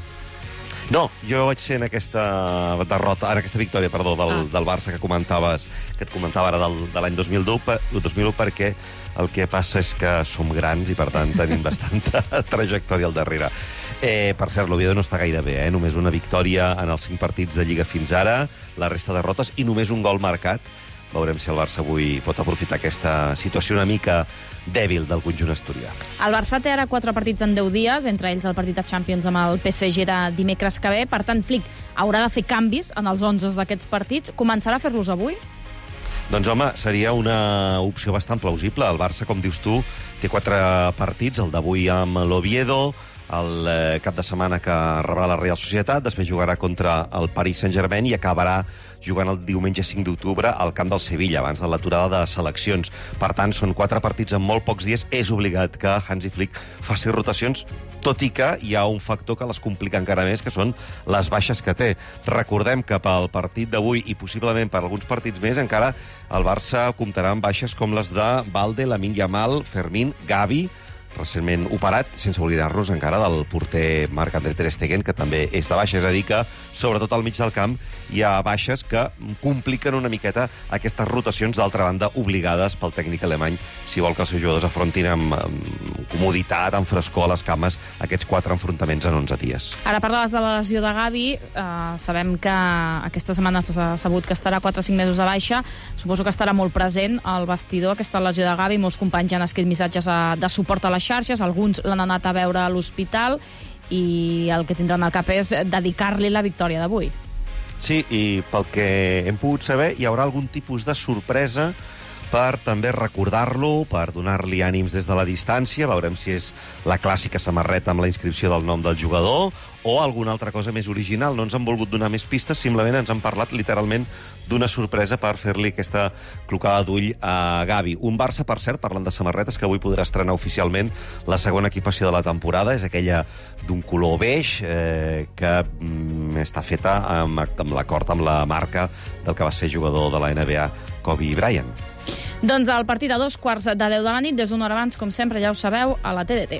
No, jo vaig ser en aquesta derrota, en aquesta victòria, perdó, del, ah. del Barça que comentaves, que et comentava ara del, de l'any dos mil u, dos mil u, perquè el que passa és que som grans i, per tant, tenim bastanta trajectòria al darrere. Eh, per cert, l'Oviedo no està gaire bé, eh? Només una victòria en els cinc partits de Lliga fins ara, la resta derrotes i només un gol marcat. Veurem si el Barça avui pot aprofitar aquesta situació una mica dèbil del conjunt asturià. El Barça té ara quatre partits en deu dies, entre ells el partit de Champions amb el P S G de dimecres que ve. Per tant, Flick haurà de fer canvis en els onze d'aquests partits. Començarà a fer-los avui? Doncs, home, seria una opció bastant plausible. El Barça, com dius tu, té quatre partits, el d'avui amb l'Oviedo, el eh, cap de setmana que rebrà la Real Societat, després jugarà contra el Paris Saint-Germain i acabarà jugant el diumenge cinc d'octubre al camp del Sevilla, abans de l'aturada de seleccions. Per tant, són quatre partits en molt pocs dies. És obligat que Hansi Flick faci rotacions, tot i que hi ha un factor que les complica encara més, que són les baixes que té. Recordem que pel partit d'avui i possiblement per alguns partits més, encara el Barça comptarà amb baixes com les de Balde, Lamine Yamal, Fermín, Gavi, recentment operat, sense oblidar-nos encara del porter Marc-André ter Stegen, que també és de baixa. És a dir que, sobretot al mig del camp, hi ha baixes que compliquen una miqueta aquestes rotacions, d'altra banda, obligades pel tècnic alemany, si vol que els seus jugadors afrontin amb, amb comoditat, amb frescor a les cames, aquests quatre enfrontaments en onze dies. Ara parlaves de la lesió de Gavi. Uh, sabem que aquesta setmana s'ha sabut que estarà quatre o cinc mesos a baixa. Suposo que estarà molt present al vestidor aquesta lesió de Gavi. Molts companys ja han escrit missatges de suport a les xarxes, alguns l'han anat a veure a l'hospital i el que tindran al cap és dedicar-li la victòria d'avui. Sí, i pel que hem pogut saber, hi haurà algun tipus de sorpresa per també recordar-lo, per donar-li ànims des de la distància. Veurem si és la clàssica samarreta amb la inscripció del nom del jugador o alguna altra cosa més original. No ens han volgut donar més pistes, simplement ens han parlat literalment d'una sorpresa per fer-li aquesta clocada d'ull a Gavi. Un Barça, per cert, parlant de samarretes, que avui podrà estrenar oficialment la segona equipació de la temporada. És aquella d'un color beix eh, que mm, està feta amb, amb l'acord amb la marca del que va ser jugador de la N B A, Kobe Bryant. Doncs el partit a dos quarts de deu de la nit, des d'una hora abans, com sempre, ja ho sabeu, a la T D T.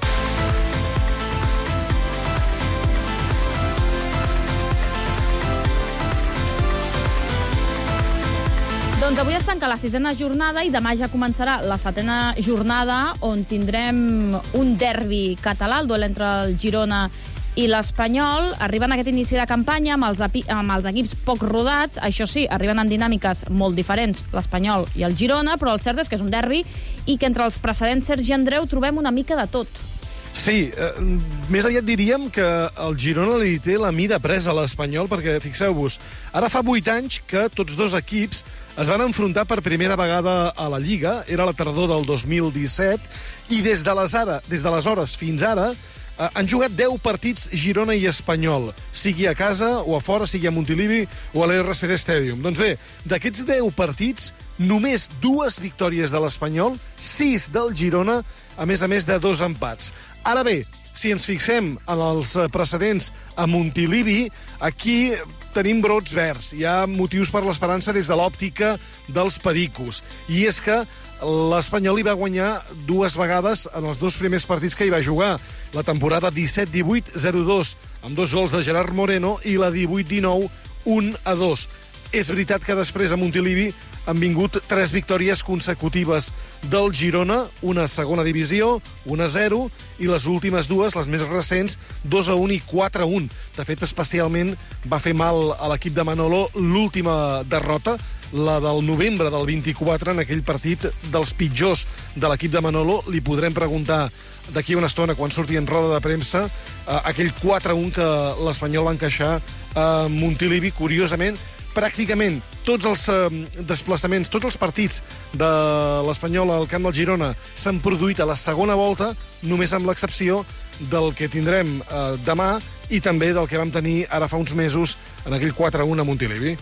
Doncs avui es tanca la sisena jornada i demà ja començarà la setena jornada, on tindrem un derbi català, el duel entre el Girona i l'Espanyol. Arriben a aquest inici de campanya amb els, amb els equips poc rodats. Això sí, arriben en dinàmiques molt diferents, l'Espanyol i el Girona, però el cert és que és un derbi i que entre els precedents Sergi Andreu trobem una mica de tot. Sí, eh, més aviat diríem que el Girona li té la mida presa a l'Espanyol, perquè, fixeu-vos, ara fa vuit anys que tots dos equips es van enfrontar per primera vegada a la Lliga, era la tardor del dos mil disset, i des d'aleshores fins ara eh, han jugat deu partits Girona i Espanyol, sigui a casa o a fora, sigui a Montilivi o a l'R C D Stadium. Doncs bé, d'aquests deu partits, només dues victòries de l'Espanyol, sis del Girona, a més a més de dos empats. Ara bé, si ens fixem en els precedents a Montilivi, aquí tenim brots verds. Hi ha motius per l'esperança des de l'òptica dels pericos. I és que l'Espanyol hi va guanyar dues vegades en els dos primers partits que hi va jugar. La temporada disset divuit zero dos, amb dos gols de Gerard Moreno, i la divuit dinou un a dos. És veritat que després a Montilivi han vingut tres victòries consecutives del Girona, una a segona divisió, una a zero, i les últimes dues, les més recents, dos a un i quatre a un. De fet, especialment va fer mal a l'equip de Manolo l'última derrota, la del novembre del vint-i-quatre, en aquell partit dels pitjors de l'equip de Manolo. Li podrem preguntar d'aquí a una estona, quan surti en roda de premsa, eh, aquell quatre a un que l'Espanyol va encaixar a Montilivi. Curiosament, pràcticament tots els eh, desplaçaments, tots els partits de l'Espanyol al camp del Girona s'han produït a la segona volta, només amb l'excepció del que tindrem eh, demà i també del que vam tenir ara fa uns mesos en aquell quatre a un a Montilivi.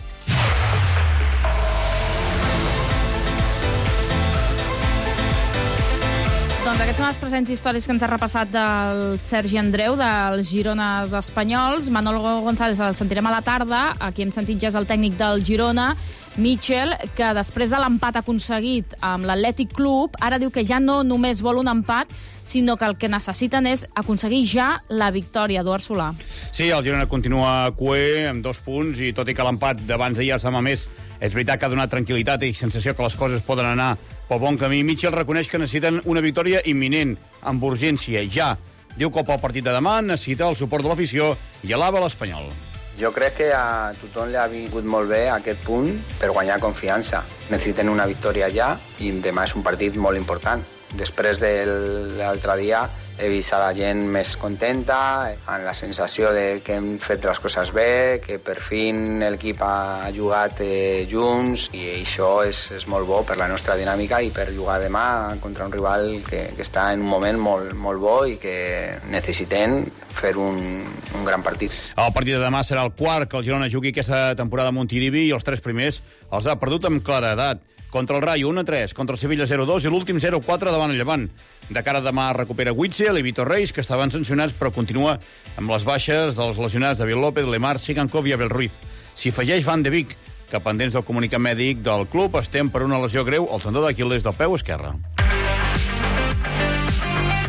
Doncs aquests són els presents històrics que ens ha repassat del Sergi Andreu, dels Girones espanyols. Manolo González el sentirem a la tarda. Aquí hem sentit ja és el tècnic del Girona, Michel, que després de l'empat aconseguit amb l'Atlètic Club, ara diu que ja no només vol un empat, sinó que el que necessiten és aconseguir ja la victòria. Eduard Solà. Sí, el Girona continua cuer amb dos punts, i tot i que l'empat d'abans d'ahir a Mamés és veritat que ha donat tranquil·litat i sensació que les coses poden anar pel bon camí, Michel reconeix que necessiten una victòria imminent, amb urgència, ja. Diu que pel partit de demà necessita el suport de l'afició i alaba l'Espanyol. Jo crec que a tothom li ha vingut molt bé aquest punt per guanyar confiança. Necessiten una victòria ja i demà és un partit molt important. Després de l'altre dia he vist a la gent més contenta, amb la sensació de que hem fet les coses bé, que per fi l'equip ha jugat eh, junts, i això és, és molt bo per la nostra dinàmica i per jugar demà contra un rival que, que està en un moment molt, molt bo i que necessitem fer un, un gran partit. El partit de demà serà el quart que el Girona jugui aquesta temporada a Montilivi, i els tres primers els ha perdut amb claredat. Contra el Rayo, un a tres, contra el Sevilla, zero a dos, i l'últim zero a quatre davant el Llevant. De cara a demà recupera Witzel i Vitor Reis, que estaven sancionats, però continua amb les baixes dels lesionats David López, Lemar, Sigankov i Abel Ruiz. S'hi afegeix Van de Beek, que pendents del comunicat mèdic del club estem per una lesió greu al tendó d'Aquil·les del peu esquerre.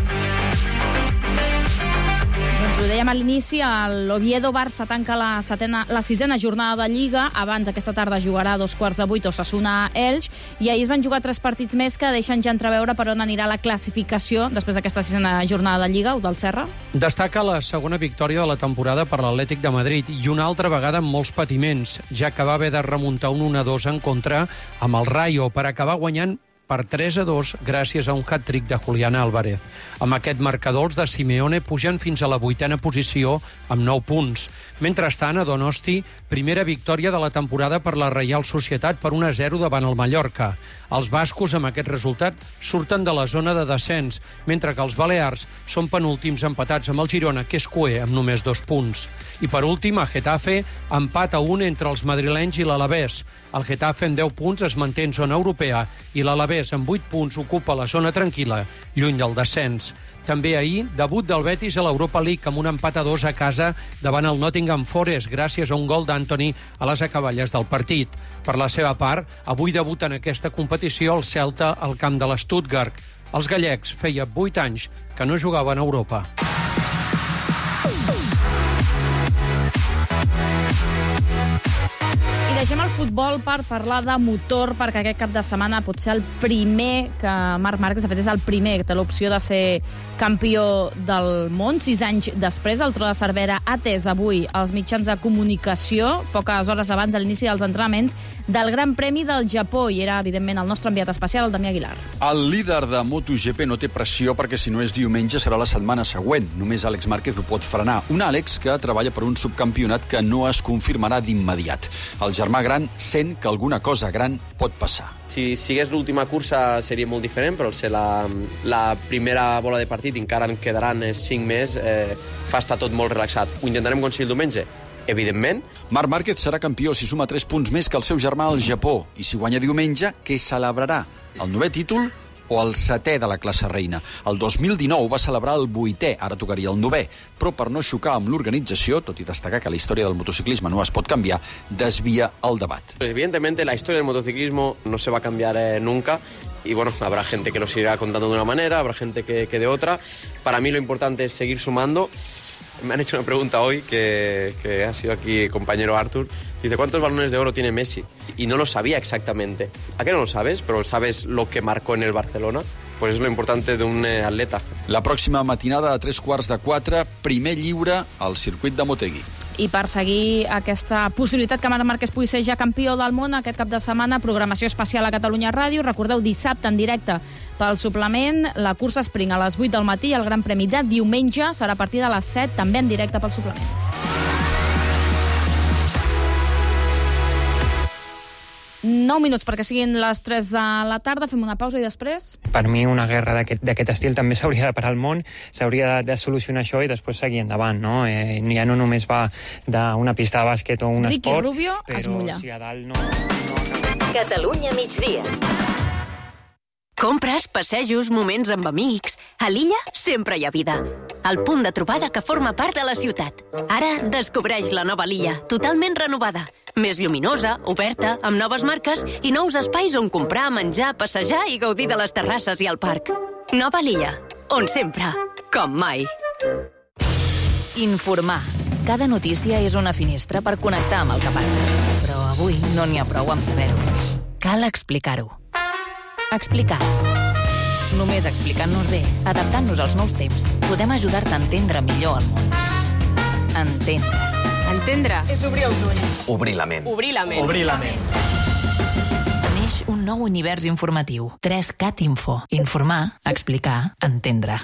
ho dèiem a l'inici, l'Oviedo-Barça tanca la, setena, la sisena jornada de Lliga. Abans, aquesta tarda, jugarà a dos quarts de vuit Osasuna-Elx. I ahir es van jugar tres partits més que deixen ja entreveure per on anirà la classificació després d'aquesta sisena jornada de Lliga. Udal Serra. Destaca la segona victòria de la temporada per l'Atlètic de Madrid i una altra vegada amb molts patiments, ja que va haver de remuntar un un a dos en contra amb el Rayo per acabar guanyant per tres a dos gràcies a un hat-trick de Julián Álvarez. Amb aquest marcador, els de Simeone pugen fins a la vuitena posició amb nou punts. Mentrestant, a Donosti, primera victòria de la temporada per la Reial Societat per un a zero davant el Mallorca. Els bascos, amb aquest resultat, surten de la zona de descens, mentre que els balears són penúltims empatats amb el Girona, que és coer amb només dos punts. I per últim, a Getafe, empat a un entre els madrilenys i l'Alavés. El Getafe, amb deu punts, es manté en zona europea i l'Alavés, amb vuit punts, ocupa la zona tranquil·la, lluny del descens. També ahir, debut del Betis a l'Europa League amb un empat a dos a casa davant el Nottingham Forest gràcies a un gol d'Anthony a les acaballes del partit. Per la seva part, avui debuta en aquesta competició el Celta al camp de l'Stuttgart. Els gallecs feia vuit anys que no jugaven a Europa. Deixem el futbol per parlar de motor, perquè aquest cap de setmana pot ser el primer que Marc Márquez, de fet, és el primer que té l'opció de ser campió del món. Sis anys després, el Tro de Cervera ha atès avui als mitjans de comunicació, poques hores abans de l'inici dels entrenaments, del Gran Premi del Japó, i era, evidentment, el nostre enviat especial, el Damià Aguilar. El líder de MotoGP no té pressió perquè si no és diumenge serà la setmana següent. Només Àlex Márquez ho pot frenar. Un Àlex que treballa per un subcampionat que no es confirmarà d'immediat. El germà gran sent que alguna cosa gran pot passar. Si sigués l'última cursa seria molt diferent, però al ser la, la primera bola de partit, encara en quedaran cinc més, eh, fa estar tot molt relaxat. Ho intentarem aconseguir el diumenge? Evidentment. Marc Márquez serà campió si suma tres punts més que el seu germà al Japó. I si guanya diumenge, què celebrarà? El novè títol o el setè de la classe reina? El dos mil dinou va celebrar el vuitè, ara tocaria el novè. Però per no xocar amb l'organització, tot i destacar que la història del motociclisme no es pot canviar, desvia el debat. Pues evidentemente la historia del motociclismo no se va a cambiar eh, nunca. Y bueno, habrá gente que lo seguirá contando de una manera, habrá gente que, que de otra. Para mí lo importante es seguir sumando. Me han hecho una pregunta hoy que, que ha sido aquí compañero Artur. Dice, ¿cuántos balones de oro tiene Messi? Y no lo sabía exactamente. ¿A qué no lo sabes? Pero sabes lo que marcó en el Barcelona. Pues es lo importante de un eh, atleta. La pròxima matinada a tres quarts de quatre, primer lliure al circuit de Motegi. I per seguir aquesta possibilitat que Marc Márquez pugui ser ja campió del món aquest cap de setmana, programació especial a Catalunya Ràdio. Recordeu, dissabte en directe pel suplement, la cursa Sprint a les vuit del matí, el Gran Premi de diumenge serà a partir de les set, també en directe pel suplement. nou minuts perquè siguin les tres de la tarda. Fem una pausa i després... Per mi una guerra d'aquest estil també s'hauria de parar al món, s'hauria de solucionar això i després seguir endavant, no? Eh, ja no només va d'una pista de bàsquet o un Ricky esport... Ricky Rubio però es mulla. Si a dalt no, no... Catalunya migdia. Compres, passejos, moments amb amics... A l'illa sempre hi ha vida. El punt de trobada que forma part de la ciutat. Ara descobreix la nova Lilla, totalment renovada. Més lluminosa, oberta, amb noves marques i nous espais on comprar, menjar, passejar i gaudir de les terrasses i el parc. Nova Lilla, on sempre, com mai. Informar. Cada notícia és una finestra per connectar amb el que passa. Però avui no n'hi ha prou amb saber-ho. Cal explicar-ho. Explicar. Només explicant-nos bé, adaptant-nos als nous temps, podem ajudar-te a entendre millor el món. Entendre. Entendre és obrir els ulls. Obrir la ment. Obrir la ment. Obrir la ment. Neix un nou univers informatiu. tres cat Info. Informar, explicar, entendre.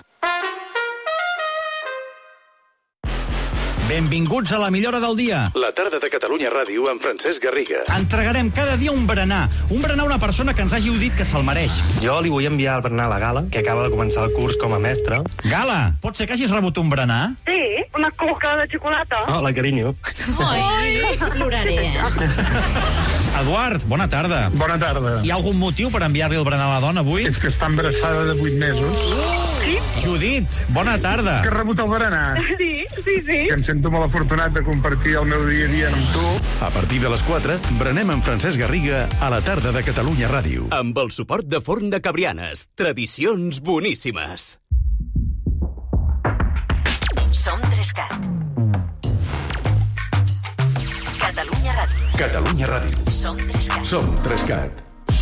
Benvinguts a la millora del dia. La tarda de Catalunya Ràdio amb Francesc Garriga. Entregarem cada dia un berenar. Un berenar a una persona que ens hagi dit que se'l mereix. Jo li vull enviar el berenar a la Gala, que acaba de començar el curs com a mestra. Gala, pot ser que hagis rebut un berenar? Sí, una coca de xocolata. Hola, carinyo. Ai, ploraré, eh? Eduard, bona tarda. Bona tarda. Hi ha algun motiu per enviar-li el berenar a la dona avui? És que està embarassada de vuit mesos. Sí? Judit, bona tarda. Que he rebut el berenar. Sí, sí, sí. Que em sento molt afortunat de compartir el meu dia a dia amb tu. A partir de les quatre, berenem amb Francesc Garriga a la tarda de Catalunya Ràdio. Amb el suport de Forn de Cabrianes. Tradicions boníssimes. Som tres. Trescat. Catalunya Ràdio. Catalunya Ràdio. Som Trescat. Som Trescat.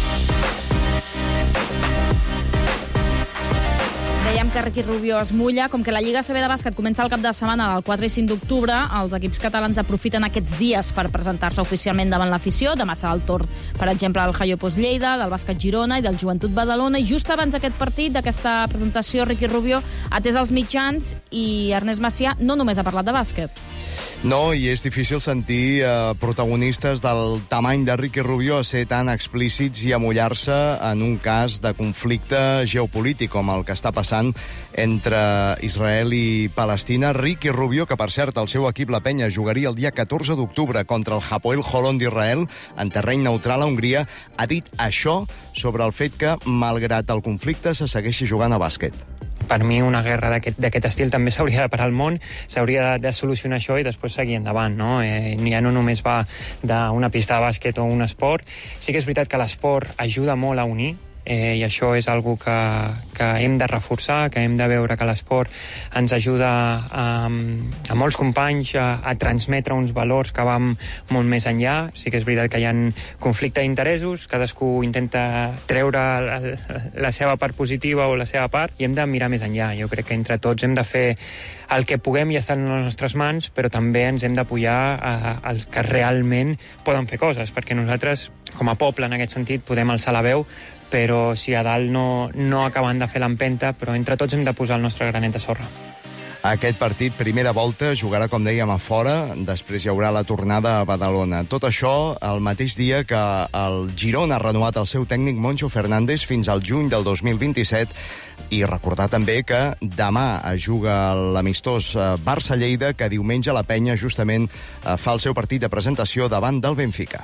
Dèiem que Riqui Rubio es mulla. Com que la Lliga A C B de bàsquet comença el cap de setmana del quatre i cinc d'octubre, els equips catalans aprofiten aquests dies per presentar-se oficialment davant l'afició. Demà serà el torn, per exemple, del Jaiopos Lleida, del Bàsquet Girona i del Joventut Badalona. I just abans d'aquest partit, d'aquesta presentació, Riqui Rubio ha atès els mitjans i Ernest Macià no només ha parlat de bàsquet. No, i és difícil sentir eh, protagonistes del tamany de Riqui Rubio a ser tan explícits i a mullar-se en un cas de conflicte geopolític com el que està passant entre Israel i Palestina. Riqui Rubio, que per cert el seu equip, la Penya, jugaria el dia catorze d'octubre contra el Hapoel Holon d'Israel en terreny neutral a Hongria, ha dit això sobre el fet que, malgrat el conflicte, se segueixi jugant a bàsquet. Per mi una guerra d'aquest estil també s'hauria de parar al món, s'hauria de, de solucionar això i després seguir endavant, no? Eh, ja no només va d'una pista de bàsquet o un esport. Sí que és veritat que l'esport ajuda molt a unir, eh, i això és algo que, que hem de reforçar, que hem de veure que l'esport ens ajuda a, a molts companys a, a transmetre uns valors que van molt més enllà. Sí que és veritat que hi ha conflicte d'interessos, cadascú intenta treure la, la seva part positiva o la seva part, i hem de mirar més enllà. Jo crec que entre tots hem de fer el que puguem i estar en les nostres mans, però també ens hem d'apoyar als que realment poden fer coses, perquè nosaltres, com a poble, en aquest sentit, podem alçar la veu, però si a dalt no, no acaben de fer l'empenta, però entre tots hem de posar el nostre granet de sorra. Aquest partit, primera volta, jugarà, com dèiem, a fora, després hi haurà la tornada a Badalona. Tot això el mateix dia que el Girona ha renovat el seu tècnic Moncho Fernández fins al juny del dos mil vint-i-set, i recordar també que demà es juga l'amistós Barça-Lleida, que diumenge la Penya justament fa el seu partit de presentació davant del Benfica.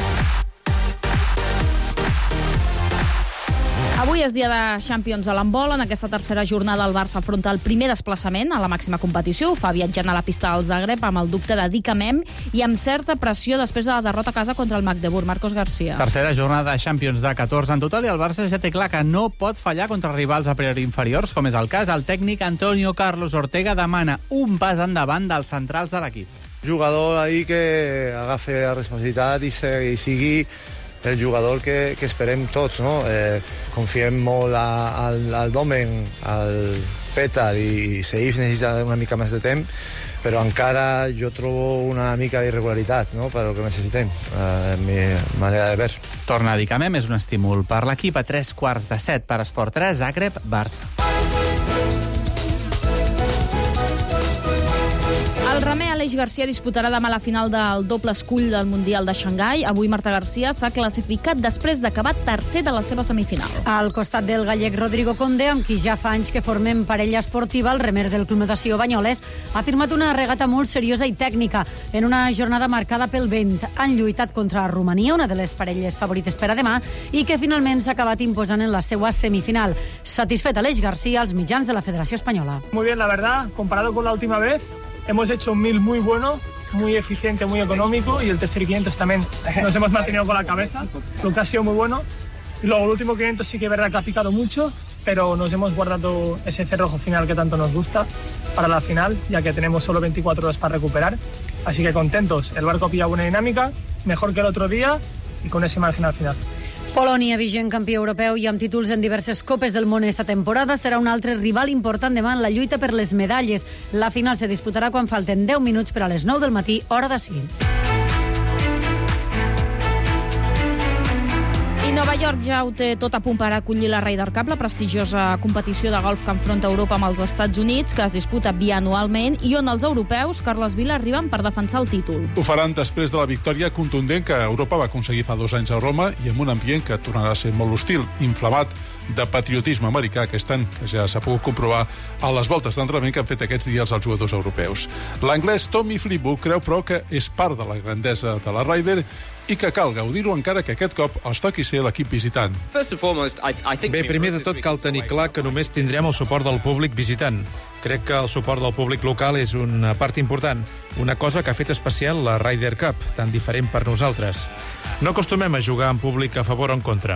Avui és dia de Champions a l'handbol. En aquesta tercera jornada el Barça afronta el primer desplaçament a la màxima competició. Ho fa viatjant a la pista del Zagreb amb el dubte de Dicamem i amb certa pressió després de la derrota a casa contra el Magdeburg. Marcos García. Tercera jornada de Champions de catorze en total i el Barça ja té clar que no pot fallar contra rivals a priori inferiors, com és el cas. El tècnic Antonio Carlos Ortega demana un pas endavant dels centrals de l'equip. Jugador ahí que agafe la responsabilitat i, se, i sigui el jugador que, que esperem tots, no? Eh, confiem molt a, al, al Domen, al Petar, i Seif necessita una mica més de temps, però encara jo trobo una mica d'irregularitat, no?, per el que necessitem, eh, mi manera de veure. Torna a Dicamem, és un estímul per l'equip. A tres quarts de set per Esport tres, Zagreb, Barça. El remer Aleix Garcia disputarà demà la final del doble escull del Mundial de Xangai. Avui Marta Garcia s'ha classificat després d'acabar tercer de la seva semifinal. Al costat del gallec Rodrigo Conde, amb qui ja fa anys que formem parella esportiva, el remer del Club Natació Banyoles ha firmat una regata molt seriosa i tècnica en una jornada marcada pel vent. Han lluitat contra Romania, una de les parelles favorites per a demà, i que finalment s'ha acabat imposant en la seva semifinal. Satisfet Aleix Garcia als mitjans de la Federació Espanyola. Muy bien, la verdad, comparado con la última vez, hemos hecho un mil muy bueno, muy eficiente, muy económico, y el tercer quinientos también nos hemos mantenido con la cabeza, lo que ha sido muy bueno. Y luego el último quinientos sí que es verdad que ha picado mucho, pero nos hemos guardado ese cerrojo final que tanto nos gusta para la final, ya que tenemos solo veinticuatro horas para recuperar. Así que contentos, el barco pilla buena dinámica, mejor que el otro día, y con ese margen al final. Polònia, vigent campió europeu i amb títols en diverses copes del món esta temporada, serà un altre rival important demà en la lluita per les medalles. La final se disputarà quan falten deu minuts per a les nou del matí, hora d'ací. I Nova York ja ho té tot a punt per acollir la Ryder Cup, la prestigiosa competició de golf que enfronta Europa amb els Estats Units, que es disputa bianualment i on els europeus, Carles Vila, arriben per defensar el títol. Ho faran després de la victòria contundent que Europa va aconseguir fa dos anys a Roma i amb un ambient que tornarà a ser molt hostil, inflamat de patriotisme americà aquest any, que ja s'ha pogut comprovar a les voltes d'entrenament que han fet aquests dies els jugadors europeus. L'anglès Tommy Fleetwood creu, però, que és part de la grandesa de la Ryder i que cal gaudir-ho encara que aquest cop els toqui ser l'equip visitant. Bé, primer de tot cal tenir clar que només tindrem el suport del públic visitant. Crec que el suport del públic local és una part important, una cosa que ha fet especial la Ryder Cup, tan diferent per nosaltres. No acostumem a jugar en públic a favor o en contra.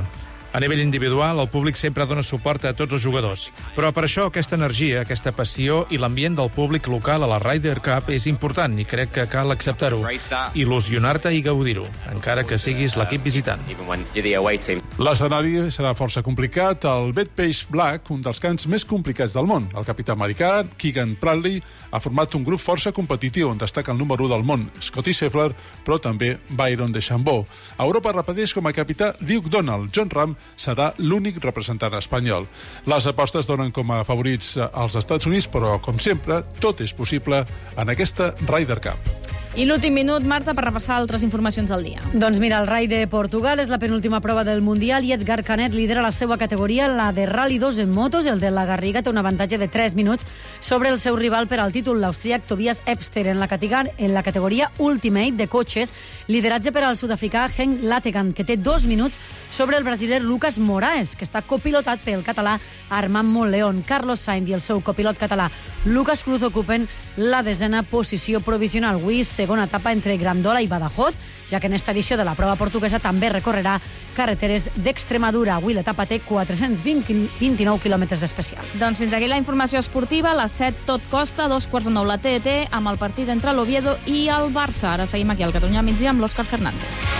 A nivell individual, el públic sempre dona suport a tots els jugadors. Però per això aquesta energia, aquesta passió i l'ambient del públic local a la Ryder Cup és important i crec que cal acceptar-ho, il·lusionar-te i gaudir-ho, encara que siguis l'equip visitant. L'escenari serà força complicat. El Bethpage Black, un dels cants més complicats del món. El capità americà, Keegan Bradley, ha format un grup força competitiu on destaca el número u del món, Scottie Scheffler, però també Byron DeChambeau. A Europa repeteix com a capità Luke Donald. John Ram serà l'únic representant espanyol. Les apostes donen com a favorits als Estats Units, però, com sempre, tot és possible en aquesta Ryder Cup. I l'últim minut, Marta, per repassar altres informacions del dia. Doncs mira, el Rai de Portugal és la penúltima prova del Mundial i Edgar Canet lidera la seva categoria, la de Rally dos en motos. El de la Garriga té un avantatge de tres minuts sobre el seu rival per al títol, l'austríac Tobias Epster, en la, categoria, en la categoria Ultimate de cotxes, lideratge per al sud-africà Henk Lategan, que té dos minuts sobre el brasiler Lucas Moraes, que està copilotat pel català Armand Montleón. Carlos Sainz i el seu copilot català Lucas Cruz ocupen la desena posició provisional. Avui, segona etapa entre Grandola i Badajoz, ja que en esta edició de la prova portuguesa també recorrerà carreteres d'Extremadura. Avui l'etapa té quatre-cents vint-i-nou quilòmetres d'especial. Doncs fins aquí la informació esportiva. A les set tot costa, dos quarts de nou la T E T, amb el partit entre l'Oviedo i el Barça. Ara seguim aquí al Catalunya al migdia amb l'Òscar Fernández.